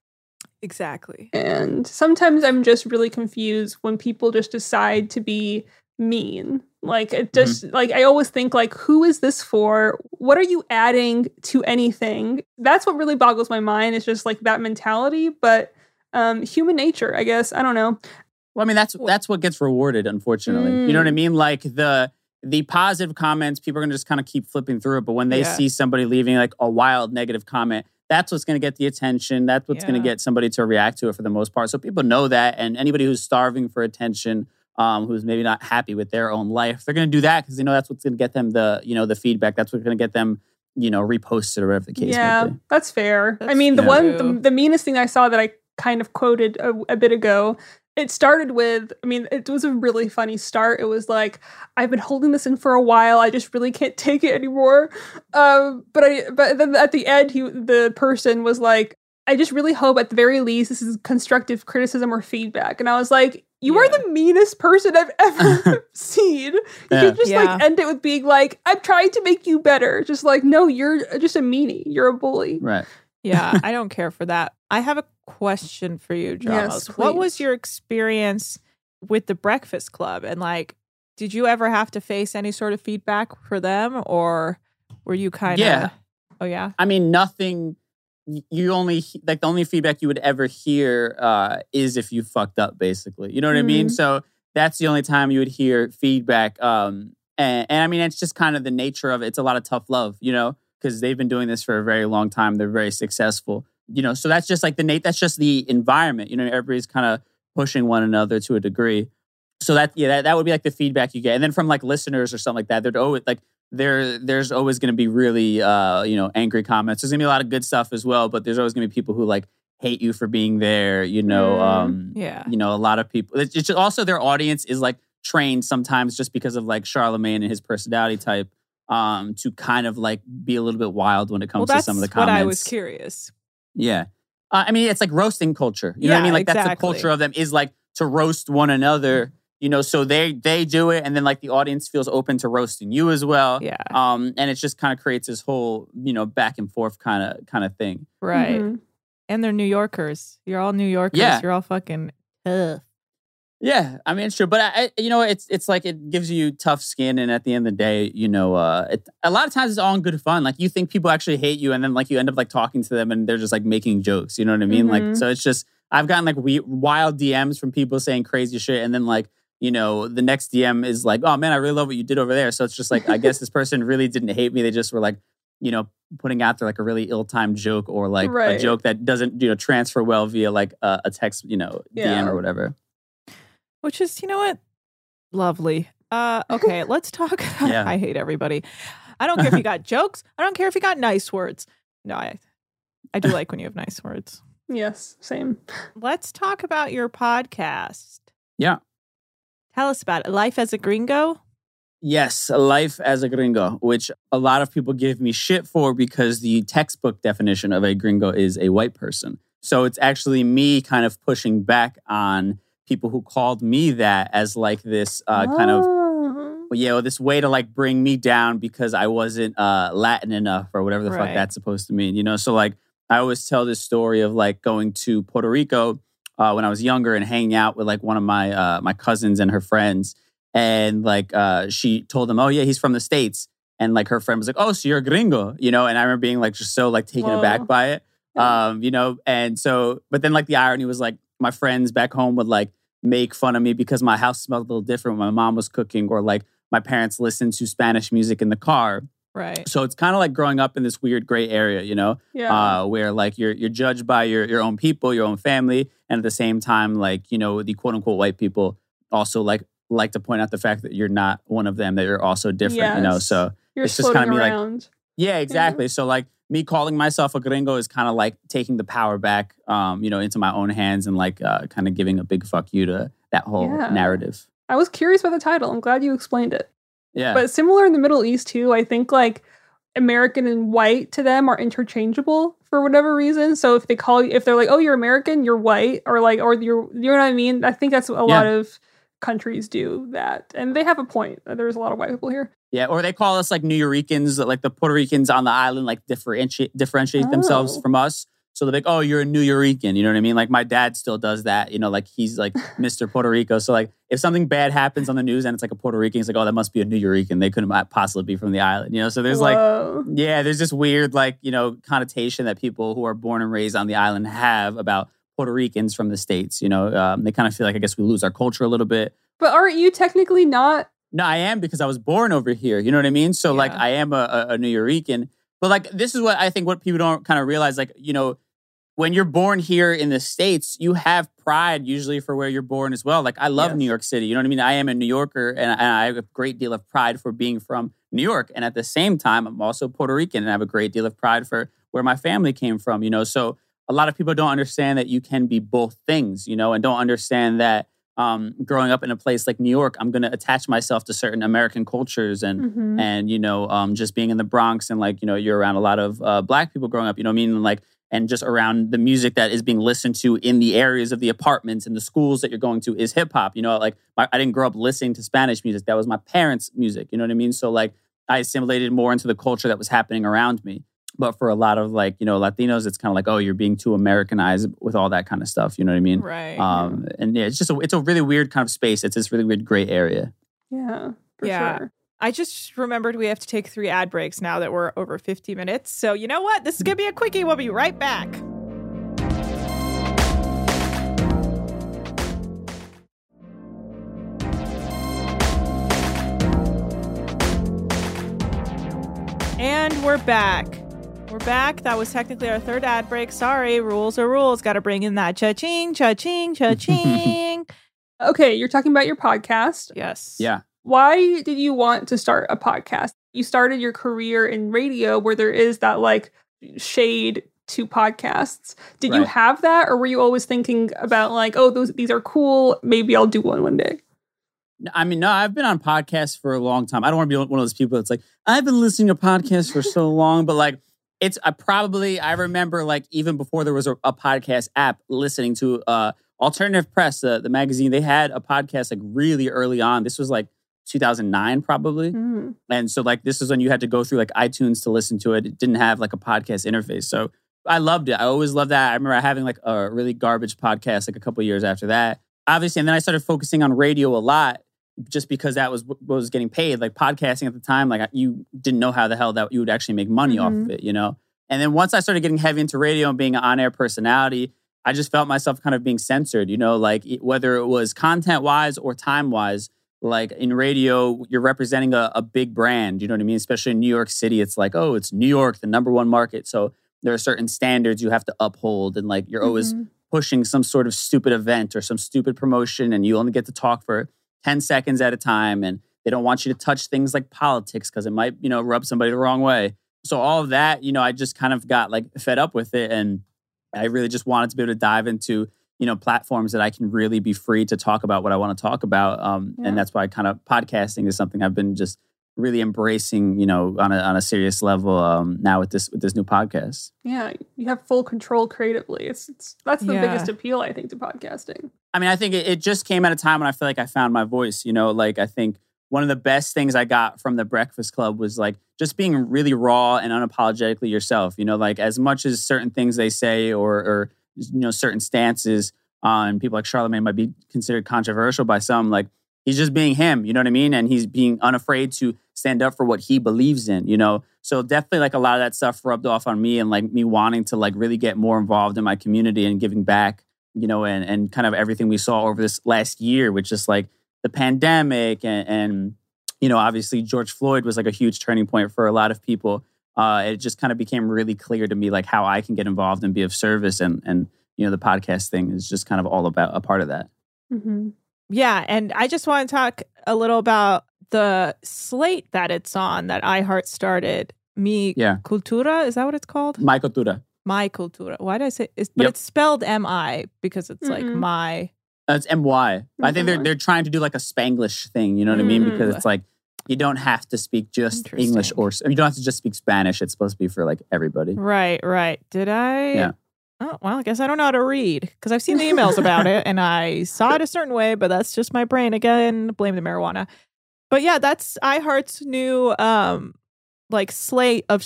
Exactly. And sometimes I'm just really confused when people just decide to be mean. Like, it just, like, I always think, like, who is this for? What are you adding to anything? That's what really boggles my mind. It's just, like, that mentality. But human nature, I guess. I don't know. Well, I mean, that's what gets rewarded, unfortunately. You know what I mean? Like the positive comments, people are going to just kind of keep flipping through it. But when they see somebody leaving like a wild negative comment, that's what's going to get the attention. That's what's going to get somebody to react to it for the most part. So people know that. And anybody who's starving for attention, who's maybe not happy with their own life, they're going to do that because they know that's what's going to get them the feedback. That's what's going to get them, reposted or whatever the case may be. That's fair. That's I mean, true. the meanest thing I saw that I kind of quoted a bit ago, it started with, I mean, it was a really funny start. It was like, I've been holding this in for a while. I just really can't take it anymore. But then at the end, the person was like, I just really hope at the very least this is constructive criticism or feedback. And I was like, you are the meanest person I've ever seen. You can just like end it with being like, I'm trying to make you better. Just like, no, you're just a meanie. You're a bully. Right. Yeah, I don't care for that. I have a question for you, Dramos. Yes, What please. was your experience with the Breakfast Club? And like, did you ever have to face any sort of feedback for them, or were you kind of? Yeah. Oh yeah. I mean, nothing. You only like the only feedback you would ever hear is if you fucked up, basically. You know what I mean? So that's the only time you would hear feedback. And I mean, it's just kind of the nature of it. It's a lot of tough love, because they've been doing this for a very long time. They're very successful, so that's just like that's just the environment. Everybody's kind of pushing one another to a degree. So that would be like the feedback you get. And then from like listeners or something like that, there'd always like there's always going to be really angry comments. There's going to be a lot of good stuff as well, but there's always going to be people who like hate you for being there. A lot of people. It's just also their audience is like trained sometimes just because of like Charlemagne and his personality type. To kind of like be a little bit wild when it comes to some of the comments. What I was curious. Yeah. I mean, it's like roasting culture. You know what I mean? Like that's the culture of them is like to roast one another, so they do it. And then like the audience feels open to roasting you as well. Yeah. And it just kind of creates this whole, back and forth kind of thing. Right. Mm-hmm. And they're New Yorkers. You're all New Yorkers. Yeah. You're all fucking tough. Yeah, I mean, it's true. But, it's like it gives you tough skin. And at the end of the day, a lot of times it's all in good fun. Like you think people actually hate you and then like you end up like talking to them and they're just like making jokes. You know what I mean? Like, so it's just, I've gotten like wild DMs from people saying crazy shit. And then like, the next DM is like, oh man, I really love what you did over there. So it's just like, I guess this person really didn't hate me. They just were like, putting out there like a really ill-timed joke or like a joke that doesn't, transfer well via like a text, DM or whatever. Which is, lovely. Okay, let's talk. Yeah. I hate everybody. I don't care if you got jokes. I don't care if you got nice words. No, I do like when you have nice words. Yes, same. Let's talk about your podcast. Yeah. Tell us about it. Life as a Gringo? Yes, Life as a Gringo, which a lot of people give me shit for because the textbook definition of a gringo is a white person. So it's actually me kind of pushing back on people who called me that as like this kind of, this way to like bring me down because I wasn't Latin enough or whatever the fuck that's supposed to mean, So like I always tell this story of like going to Puerto Rico when I was younger and hanging out with like one of my cousins and her friends. And like she told them, oh yeah, he's from the States. And like her friend was like, oh, so you're a gringo, And I remember being like just so like taken aback by it, And so, but then like the irony was like my friends back home would like make fun of me because my house smelled a little different when my mom was cooking, or like my parents listened to Spanish music in the car. Right. So it's kind of like growing up in this weird gray area, where like you're judged by your own people, your own family, and at the same time, like the quote unquote white people also like to point out the fact that you're not one of them, that you're also different, you know? Yes. So You're it's just kind of me around. like, yeah, exactly. So like me calling myself a gringo is kind of like taking the power back, you know, into my own hands and like kind of giving a big fuck you to that whole narrative. I was curious about the title. I'm glad you explained it. Yeah. But similar in the Middle East too, I think like American and white to them are interchangeable for whatever reason. So if they're like, oh, you're American, you're white, or like, or you know what I mean? I think that's a lot of countries do that. And they have a point. There's a lot of white people here. Yeah, or they call us like New Yorkers, like the Puerto Ricans on the island like differentiate themselves from us. So they're like, oh, you're a New Yorican. You know what I mean? Like my dad still does that. You know, like he's like Mr. Puerto Rico. So like if something bad happens on the news and it's like a Puerto Rican, it's like, oh, that must be a New Yorican. They couldn't possibly be from the island. You know, so there's there's this weird like, you know, connotation that people who are born and raised on the island have about Puerto Ricans from the States. You know, they kind of feel like, I guess we lose our culture a little bit. But aren't you technically not? No, I am, because I was born over here. You know what I mean? So like I am a New Yorican. But like this is what I think what people don't kind of realize, like, you know, when you're born here in the States, you have pride usually for where you're born as well. Like I love New York City. You know what I mean? I am a New Yorker and I have a great deal of pride for being from New York. And at the same time, I'm also Puerto Rican and I have a great deal of pride for where my family came from, you know? So a lot of people don't understand that you can be both things, you know, and don't understand that growing up in a place like New York, I'm going to attach myself to certain American cultures and you know, just being in the Bronx and like, you know, you're around a lot of Black people growing up, you know what I mean? And like, and just around the music that is being listened to in the areas of the apartments and the schools that you're going to is hip hop. You know, like I didn't grow up listening to Spanish music. That was my parents' music. You know what I mean? So like I assimilated more into the culture that was happening around me. But for a lot of like, you know, Latinos, it's kind of like, oh, you're being too Americanized with all that kind of stuff. You know what I mean? Right. And yeah, it's a really weird kind of space. It's this really weird gray area. Yeah, for sure. I just remembered we have to take 3 ad breaks now that we're over 50 minutes. So you know what? This is going to be a quickie. We'll be right back. And we're back. We're back. That was technically our 3rd ad break. Sorry, rules are rules. Got to bring in that cha-ching, cha-ching, cha-ching. Okay, you're talking about your podcast. Yes. Yeah. Why did you want to start a podcast? You started your career in radio where there is that like shade to podcasts. Did you have that, or were you always thinking about like, oh, these are cool, maybe I'll do one day? I mean, no, I've been on podcasts for a long time. I don't want to be one of those people that's like, I've been listening to podcasts for so long, but like I remember like even before there was a podcast app, listening to Alternative Press, the magazine. They had a podcast like really early on. This was like 2009 probably. And so like this is when you had to go through like iTunes to listen to it. It didn't have like a podcast interface. So I loved it. I always loved that. I remember having like a really garbage podcast like a couple of years after that. Obviously, and then I started focusing on radio a lot just because that was what was getting paid. Like podcasting at the time, like you didn't know how the hell that you would actually make money off of it, you know? And then once I started getting heavy into radio and being an on-air personality, I just felt myself kind of being censored, you know, like whether it was content-wise or time-wise. Like in radio, you're representing a big brand, you know what I mean? Especially in New York City, it's like, oh, it's New York, the #1 market. So there are certain standards you have to uphold. And like you're always pushing some sort of stupid event or some stupid promotion, and you only get to talk for 10 seconds at a time. And they don't want you to touch things like politics because it might, you know, rub somebody the wrong way. So all of that, you know, I just kind of got like fed up with it. And I really just wanted to be able to dive into, you know, platforms that I can really be free to talk about what I want to talk about. And that's why kind of podcasting is something I've been just really embracing, you know, on a serious level now with this new podcast. Yeah, you have full control creatively. That's the biggest appeal, I think, to podcasting. I mean, I think it just came at a time when I feel like I found my voice, you know, like I think one of the best things I got from the Breakfast Club was like just being really raw and unapologetically yourself, you know, like as much as certain things they say or you know, certain stances on people like Charlamagne might be considered controversial by some, like he's just being him, you know what I mean? And he's being unafraid to stand up for what he believes in, you know? So definitely like a lot of that stuff rubbed off on me and like me wanting to like really get more involved in my community and giving back, you know, and kind of everything we saw over this last year, which is like the pandemic and you know, obviously George Floyd was like a huge turning point for a lot of people. It just kind of became really clear to me like how I can get involved and be of service, and you know, the podcast thing is just kind of all about a part of that. Yeah, and I just want to talk a little about the slate that it's on that iHeart started. Mi Cultura, is that what it's called? My Cultura. My Cultura. Why did I say it's but it's spelled M-I because it's like my. It's M-Y. I think they're trying to do like a Spanglish thing, you know what I mean? Because it's like you don't have to speak just English or you don't have to just speak Spanish. It's supposed to be for like everybody. Right. Did I? Yeah. Oh, well, I guess I don't know how to read because I've seen the emails about it and I saw it a certain way, but that's just my brain again. Blame the marijuana. But yeah, that's iHeart's new like slate of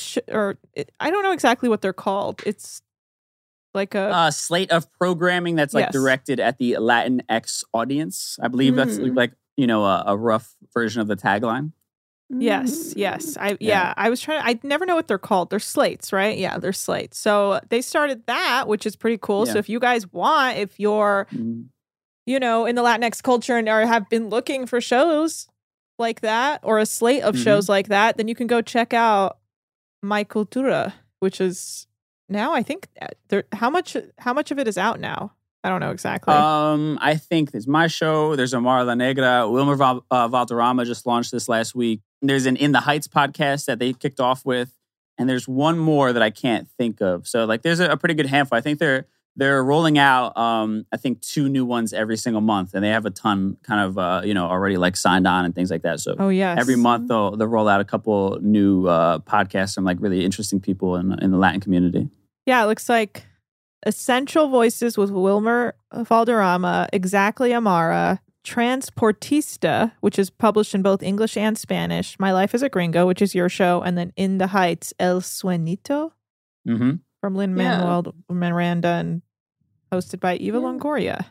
I don't know exactly what they're called. It's like a slate of programming that's like directed at the Latinx audience. I believe that's like, you know, a rough version of the tagline. Yes. I was trying I never know what they're called. They're slates, right? Yeah, they're slates. So they started that, which is pretty cool. So if you guys want, if you're, you know, in the Latinx culture and or have been looking for shows like that or a slate of shows like that, then you can go check out My Cultura, which is now I think how much of it is out now? I don't know exactly. I think there's my show. There's Amara La Negra. Wilmer Valderrama just launched this last week. There's an In the Heights podcast that they kicked off with. And there's one more that I can't think of. So like there's a pretty good handful. I think they're rolling out, I think 2 new ones every single month. And they have a ton kind of, you know, already like signed on and things like that. So every month they'll roll out a couple new podcasts from like really interesting people in the Latin community. Yeah, it looks like Essential Voices with Wilmer Valderrama, Exactly Amara, Transportista, which is published in both English and Spanish, My Life as a Gringo, which is your show, and then In the Heights, El Sueñito, from Lin-Manuel Miranda and hosted by Eva Longoria.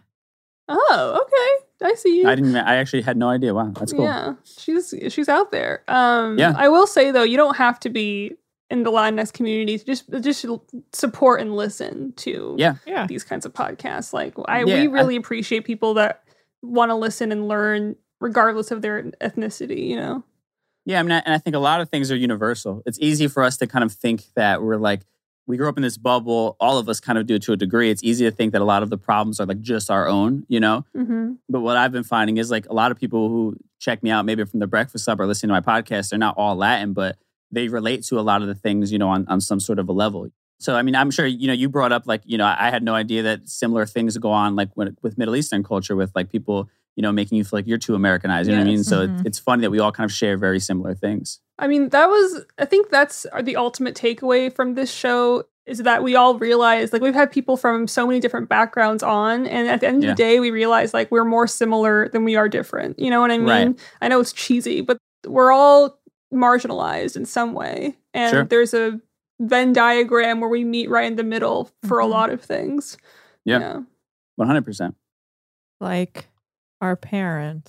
Oh, okay. I see you. I actually had no idea. Wow, that's cool. Yeah, she's out there. I will say though, you don't have to be in the Latinx community to just support and listen to these kinds of podcasts. Like we really appreciate people that want to listen and learn regardless of their ethnicity, you know? Yeah, I mean, and I think a lot of things are universal. It's easy for us to kind of think that we're like, we grew up in this bubble. All of us kind of do to a degree. It's easy to think that a lot of the problems are like just our own, you know? But what I've been finding is like a lot of people who check me out, maybe from the Breakfast Club or listening to my podcast, they're not all Latin, but they relate to a lot of the things, you know, on some sort of a level. So, I mean, I'm sure, you know, you brought up like, you know, I had no idea that similar things go on like with Middle Eastern culture with like people, you know, making you feel like you're too Americanized. You know what I mean? So it's funny that we all kind of share very similar things. I mean, I think that's the ultimate takeaway from this show is that we all realize, like, we've had people from so many different backgrounds on, and at the end of the day, we realize, like, we're more similar than we are different. You know what I mean? Right. I know it's cheesy, but we're all marginalized in some way. And there's a Venn diagram where we meet right in the middle for a lot of things. Yeah. 100%. Like our parents.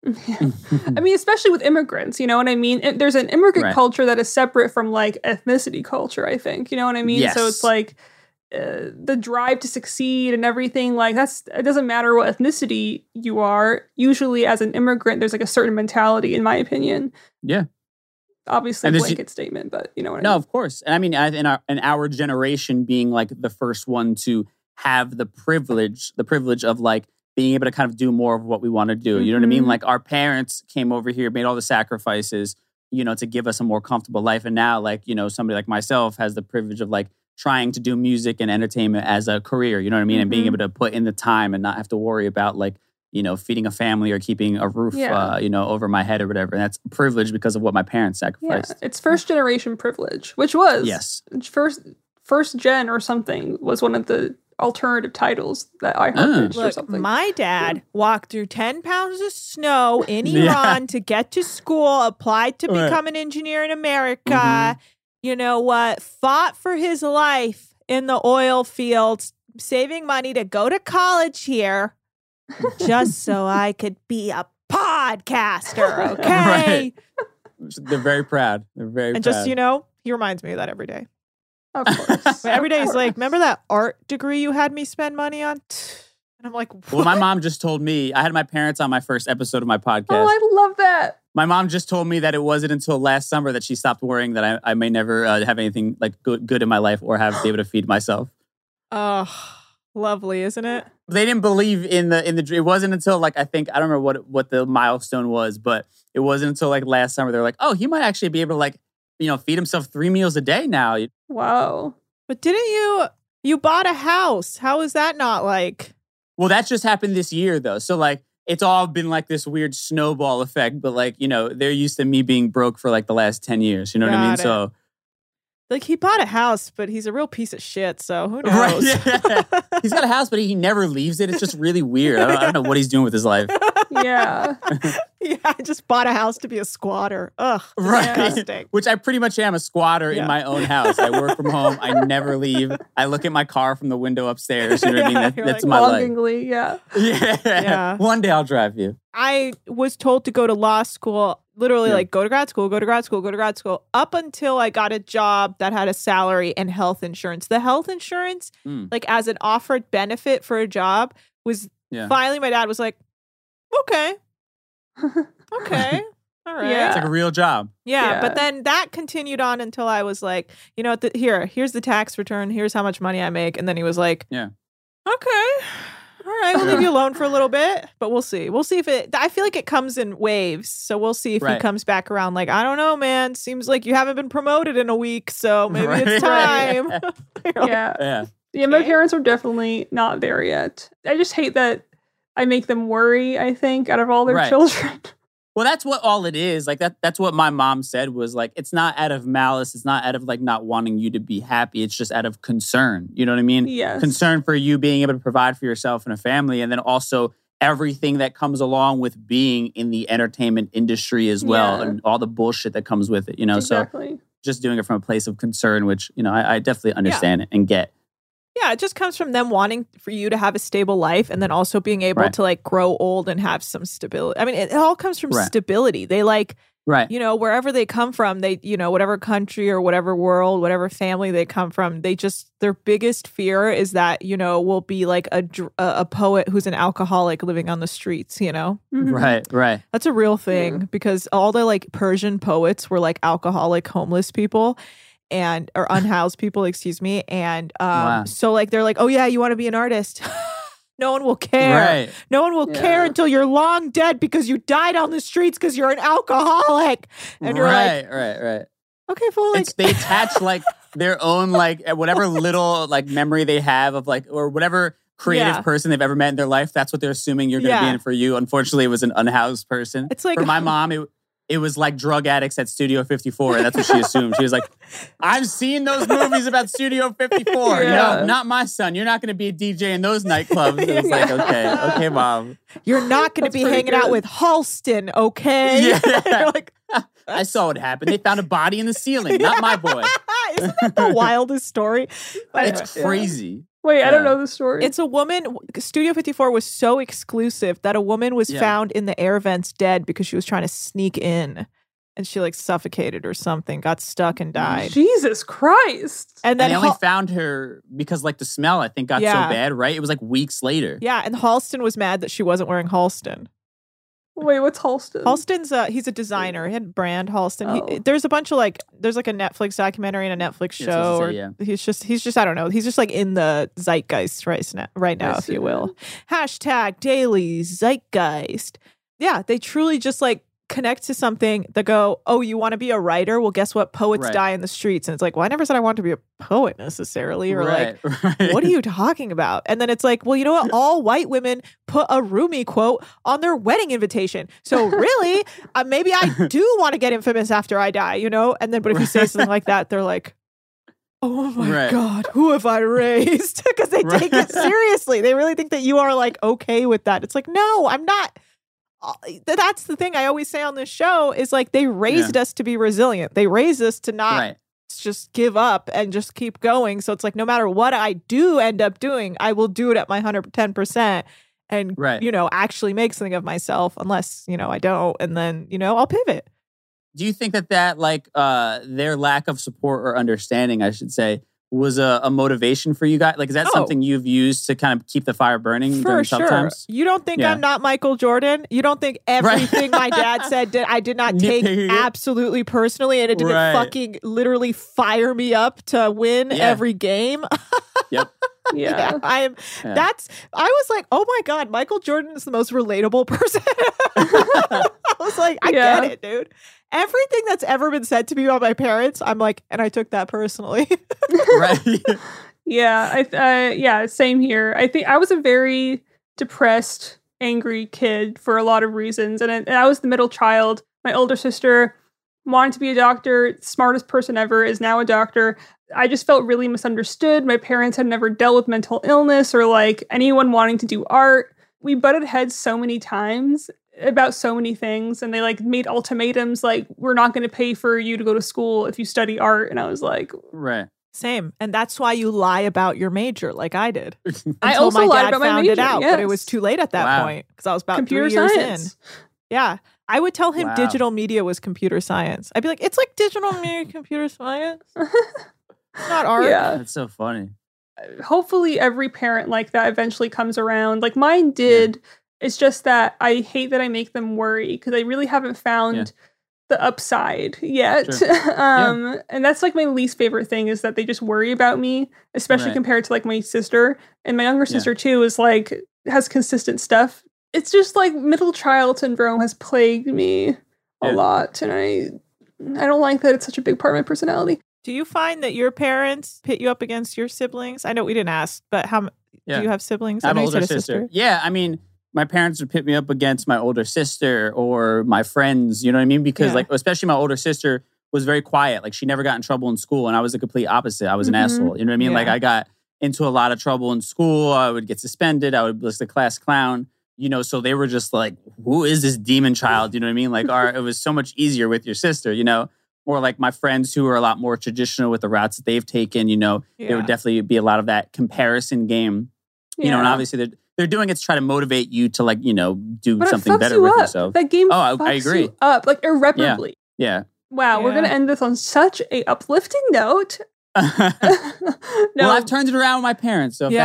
I mean, especially with immigrants, you know what I mean? There's an immigrant culture that is separate from like ethnicity culture, I think. You know what I mean? Yes. So it's like the drive to succeed and everything. Like it doesn't matter what ethnicity you are. Usually as an immigrant, there's like a certain mentality, in my opinion. Yeah. Obviously, a blanket statement, but you know what I mean? No, of course. And I mean, in our generation being like the first one to have the privilege of like being able to kind of do more of what we want to do. You know what I mean? Like our parents came over here, made all the sacrifices, you know, to give us a more comfortable life. And now like, you know, somebody like myself has the privilege of like trying to do music and entertainment as a career, you know what I mean? And being able to put in the time and not have to worry about like, you know, feeding a family or keeping a roof, you know, over my head or whatever. And that's a privilege because of what my parents sacrificed. Yeah, it's first generation privilege, which was first gen or something was one of the alternative titles that I heard or something. My dad walked through 10 pounds of snow in Iran to get to school, applied to become an engineer in America. You know what? Fought for his life in the oil fields, saving money to go to college here just so I could be a podcaster, okay? They're very proud. They're very proud. And just, you know, he reminds me of that every day. Of course. Every day he's like, remember that art degree you had me spend money on? And I'm like, what? Well, my mom just told me, I had my parents on my first episode of my podcast. Oh, I love that. My mom just told me that it wasn't until last summer that she stopped worrying that I may never have anything like good in my life or be able to feed myself. Lovely, isn't it? They didn't believe in the dream. It wasn't until like I don't remember what the milestone was, but it wasn't until like last summer they're like, oh, he might actually be able to like, feed himself 3 meals a day now. Wow. But didn't you bought a house? How is that not like? Well, that just happened this year though. So like it's all been like this weird snowball effect, but like, they're used to me being broke for like the last 10 years. You know what I mean? Got it. So Like he bought a house, but he's a real piece of shit. So who knows? right, yeah. He's got a house, but he never leaves it. It's just really weird. I don't know what he's doing with his life. Yeah. Yeah, I just bought a house to be a squatter. Ugh, Right. disgusting. Which I pretty much am, a squatter in my own house. I work from home. I never leave. I look at my car from the window upstairs. You know what I mean? You're That's like, my life. Longingly, yeah. Yeah. One day I'll drive you. I was told to go to law school, literally like go to grad school, go to grad school, go to grad school, up until I got a job that had a salary and health insurance. The health insurance, like as an offered benefit for a job, was finally my dad was like, okay. Okay. All right. Yeah. It's like a real job. Yeah, but then that continued on until I was like, here's the tax return. Here's how much money I make. And then he was like, Yeah. okay. All right, we'll leave you alone for a little bit, but we'll see. We'll see if I feel like it comes in waves. So we'll see if he comes back around like, I don't know, man. Seems like you haven't been promoted in a week. So maybe it's time. Yeah. Yeah, my parents are definitely not there yet. I just hate that I make them worry, I think, out of all their children. Well, that's what all it is. Like that's what my mom said was like, it's not out of malice. It's not out of like not wanting you to be happy. It's just out of concern. You know what I mean? Yes. Concern for you being able to provide for yourself and a family. And then also everything that comes along with being in the entertainment industry as well. And all the bullshit that comes with it, Exactly. So just doing it from a place of concern, which, I definitely understand it and get. Yeah, it just comes from them wanting for you to have a stable life and then also being able to like grow old and have some stability. I mean, it all comes from stability. They like, wherever they come from, they, whatever country or whatever world, whatever family they come from, their biggest fear is that, we'll be like a poet who's an alcoholic living on the streets, Mm-hmm. Right. That's a real thing because all the like Persian poets were like alcoholic, homeless people. Or unhoused people, excuse me. And so like, they're like, oh yeah, you want to be an artist? No one will care. Right. No one will care until you're long dead because you died on the streets because you're an alcoholic. And you're like, right. Okay, fool. Like, they attach like their own like whatever little like memory they have of like or whatever creative person they've ever met in their life. That's what they're assuming you're going to be in for you. Unfortunately, it was an unhoused person. It's like for my mom, it was like drug addicts at Studio 54. And that's what she assumed. She was like, I've seen those movies about Studio 54. No, not my son. You're not going to be a DJ in those nightclubs. It was like, okay, mom. You're not going to be hanging out with Halston, okay? Yeah. You're like, I saw what happened. They found a body in the ceiling. Not my boy. Isn't that the wildest story? It's crazy. Wait, I don't know the story. It's a woman. Studio 54 was so exclusive that a woman was found in the air vents dead because she was trying to sneak in. And she like suffocated or something, got stuck and died. Jesus Christ. And then they only found her because like the smell, I think, got so bad, right? It was like weeks later. Yeah, and Halston was mad that she wasn't wearing Halston. Wait, what's Halston? Halston's he's a designer. He had brand Halston. There's a bunch of like, there's like a Netflix documentary and a Netflix show. He's just I don't know. He's just like in the zeitgeist right now, if you will. # daily zeitgeist. Yeah, they truly just like connect to something that go, oh, you want to be a writer? Well, guess what? Poets die in the streets. And it's like, well, I never said I want to be a poet necessarily. Or what are you talking about? And then it's like, well, you know what? All white women put a Rumi quote on their wedding invitation. So really, maybe I do want to get infamous after I die, And then, but if you say something like that, they're like, oh my God, who have I raised? Because they take it seriously. They really think that you are like okay with that. It's like, no, I'm not. That's the thing I always say on this show is like they raised us to be resilient. They raised us to not just give up and just keep going. So it's like no matter what I do end up doing, I will do it at my 110% and, actually make something of myself unless, I don't. And then, I'll pivot. Do you think that like their lack of support or understanding, I should say, was a motivation for you guys? Like, is that something you've used to kind of keep the fire burning during tough times? You don't think I'm not Michael Jordan? You don't think everything my dad said I did not take absolutely personally and it didn't fucking literally fire me up to win every game? Yep. Yeah. I was like, oh my God, Michael Jordan is the most relatable person. I was like, I get it, dude. Everything that's ever been said to me about my parents, I'm like, and I took that personally. Right. Yeah, same here. I think I was a very depressed, angry kid for a lot of reasons. And I was the middle child. My older sister wanted to be a doctor, smartest person ever, is now a doctor. I just felt really misunderstood. My parents had never dealt with mental illness or like anyone wanting to do art. We butted heads so many times about so many things, and they like made ultimatums like, we're not going to pay for you to go to school if you study art. And I was like, right. Same. And that's why you lie about your major like I did. I also my lied dad about my found major, it out, yes. but it was too late at that point because I was about computer 3 years science. in. Yeah. I would tell him Wow. digital media was computer science. I'd be like, it's like digital media, computer science. It's not art. Yeah. That's so funny. Hopefully every parent like that eventually comes around. Like mine did. It's just that I hate that I make them worry because I really haven't found the upside yet. Sure. And that's like my least favorite thing is that they just worry about me, especially compared to like my sister. And my younger sister too is like, has consistent stuff. It's just like middle child syndrome has plagued me a lot. And I don't like that it's such a big part of my personality. Do you find that your parents pit you up against your siblings? I know we didn't ask, but do you have siblings? I have know an you said older a sister. Yeah, I mean, my parents would pit me up against my older sister or my friends, you know what I mean? Because like, especially my older sister was very quiet. Like she never got in trouble in school, and I was the complete opposite. I was an asshole, you know what I mean? Like I got into a lot of trouble in school. I would get suspended. I would be the class clown, you know? So they were just like, who is this demon child? You know what I mean? Like it was so much easier with your sister, you know? Or like my friends who are a lot more traditional with the routes that they've taken, you know, there would definitely be a lot of that comparison game, you know, and obviously they're doing it to try to motivate you to like, you know, do something better with yourself. That game I fucks agree. you up like irreparably. Yeah. Wow, we're going to end this on such a uplifting note. Well, I've turned it around with my parents. So,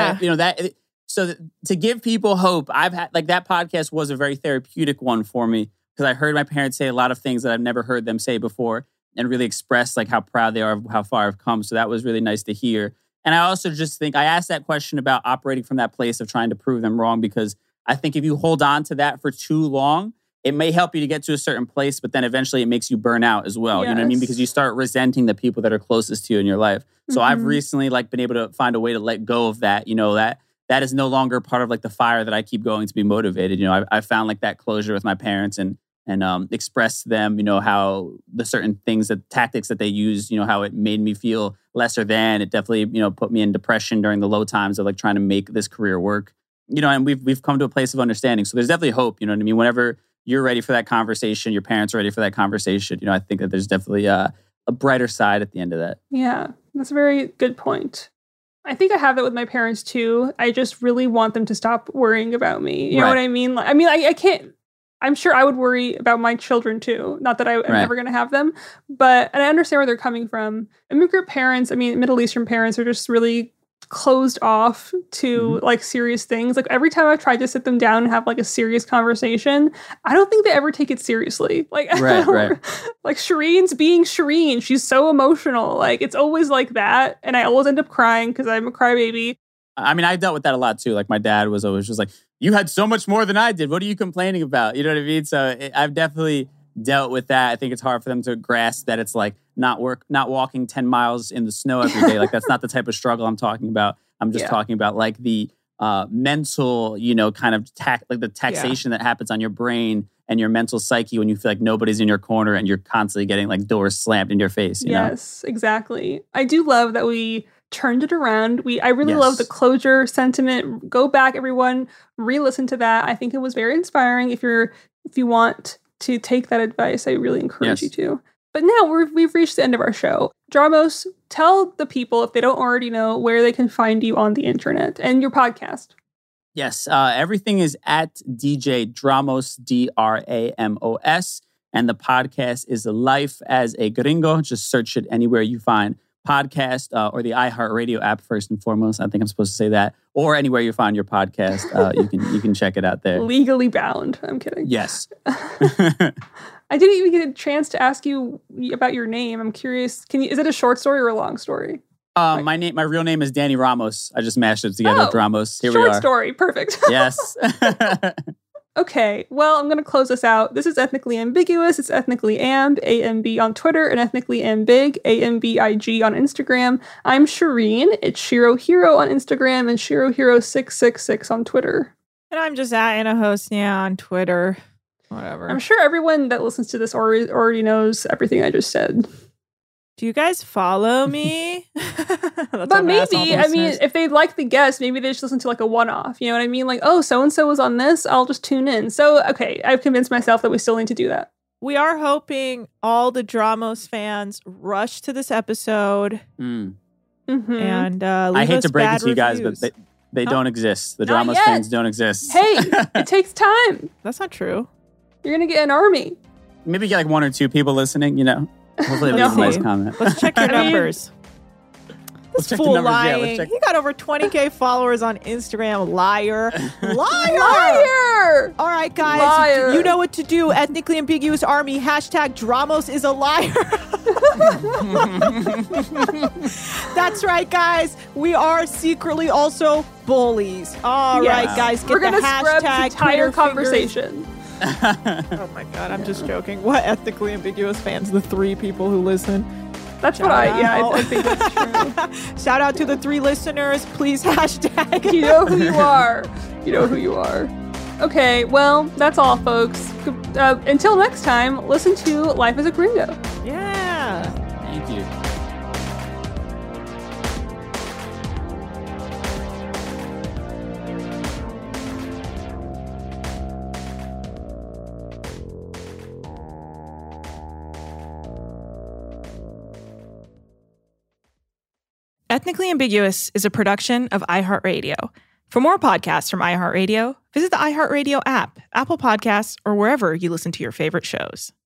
to give people hope, I've had like that podcast was a very therapeutic one for me because I heard my parents say a lot of things that I've never heard them say before and really express like how proud they are of how far I've come. So that was really nice to hear. And I also just think I asked that question about operating from that place of trying to prove them wrong because I think if you hold on to that for too long, it may help you to get to a certain place, but then eventually it makes you burn out as well. You know what I mean? Because you start resenting the people that are closest to you in your life. So I've recently like been able to find a way to let go of that, you know, that is no longer part of like the fire that I keep going to be motivated. You know, I found like that closure with my parents and express to them, you know, how the certain things, the tactics that they use, you know, how it made me feel lesser than. It definitely, you know, put me in depression during the low times of like trying to make this career work. You know, and we've come to a place of understanding. So there's definitely hope, you know what I mean? Whenever you're ready for that conversation, your parents are ready for that conversation, you know, I think that there's definitely a brighter side at the end of that. Yeah, that's a very good point. I think I have that with my parents too. I just really want them to stop worrying about me. You know what I mean? Like, I can't. I'm sure I would worry about my children too. Not that I'm never going to have them, and I understand where they're coming from. Immigrant parents, Middle Eastern parents are just really closed off to like serious things. Like every time I've tried to sit them down and have like a serious conversation, I don't think they ever take it seriously. Like, like Shireen's being Shireen. She's so emotional. Like it's always like that. And I always end up crying because I'm a crybaby. I dealt with that a lot too. Like my dad was always just like, you had so much more than I did. What are you complaining about? You know what I mean? So I've definitely dealt with that. I think it's hard for them to grasp that it's like not walking 10 miles in the snow every day. Like that's not the type of struggle I'm talking about. I'm just talking about like the mental, you know, kind of like the taxation that happens on your brain and your mental psyche when you feel like nobody's in your corner and you're constantly getting like doors slammed in your face. You know? Exactly. I do love that we turned it around. I really love the closure sentiment. Go back, everyone, re-listen to that. I think it was very inspiring. If you want to take that advice, I really encourage you to. But now we've reached the end of our show. Dramos, tell the people, if they don't already know, where they can find you on the internet and your podcast. Yes, everything is at DJ Dramos, Dramos, and the podcast is Life as a Gringo. Just search it anywhere you find podcast or the iHeartRadio app first and foremost. I think I'm supposed to say that. Or anywhere you find your podcast, you can check it out there. Legally bound. I'm kidding. Yes. I didn't even get a chance to ask you about your name. I'm curious. Is it a short story or a long story? My real name is Danny Ramos. I just mashed it together with Ramos. Here we Short are. story. Perfect. Yes. Okay, well, I'm going to close this out. This is Ethnically Ambiguous. It's Ethnically Amb, A-M-B on Twitter, and Ethnically Ambig, A-M-B-I-G on Instagram. I'm Shireen. It's Shiro Hero on Instagram and Shiro Hero 666 on Twitter. And I'm just at Anna Hosnia on Twitter. Whatever. I'm sure everyone that listens to this already knows everything I just said. Do you guys follow me? But maybe, I mean, if they like the guest, maybe they just listen to like a one-off. You know what I mean? Like, oh, so-and-so was on this. I'll just tune in. So, okay, I've convinced myself that we still need to do that. We are hoping all the Dramos fans rush to this episode. Mm. Mm-hmm. And I hate to break it to you guys, reviews. but they don't exist. The Not Dramos yet. fans don't exist. Hey, it takes time. That's not true. You're going to get an army. Maybe get like 1 or 2 people listening, you know. Hopefully leave a nice comment. Let's check your numbers. Let's This check the fool numbers. Yeah, let's lying. check. He got over 20K followers on Instagram. Liar. Liar. Liar! All right, guys. Liar. You know what to do. Ethnically Ambiguous Army. Hashtag Dramos is a liar. That's right, guys. We are secretly also bullies. All Yes. right, guys. Get We're the going to scrub hashtag this entire Twitter conversation. Oh my God, I'm just joking. What Ethnically Ambiguous fans? The 3 people who listen. That's what I think that's true. Shout out to the 3 listeners. Please hashtag. You know who you are. You know who you are. Okay, well, that's all, folks. Until next time, listen to Life as a Gringo. Yeah. Thank you. Ethnically Ambiguous is a production of iHeartRadio. For more podcasts from iHeartRadio, visit the iHeartRadio app, Apple Podcasts, or wherever you listen to your favorite shows.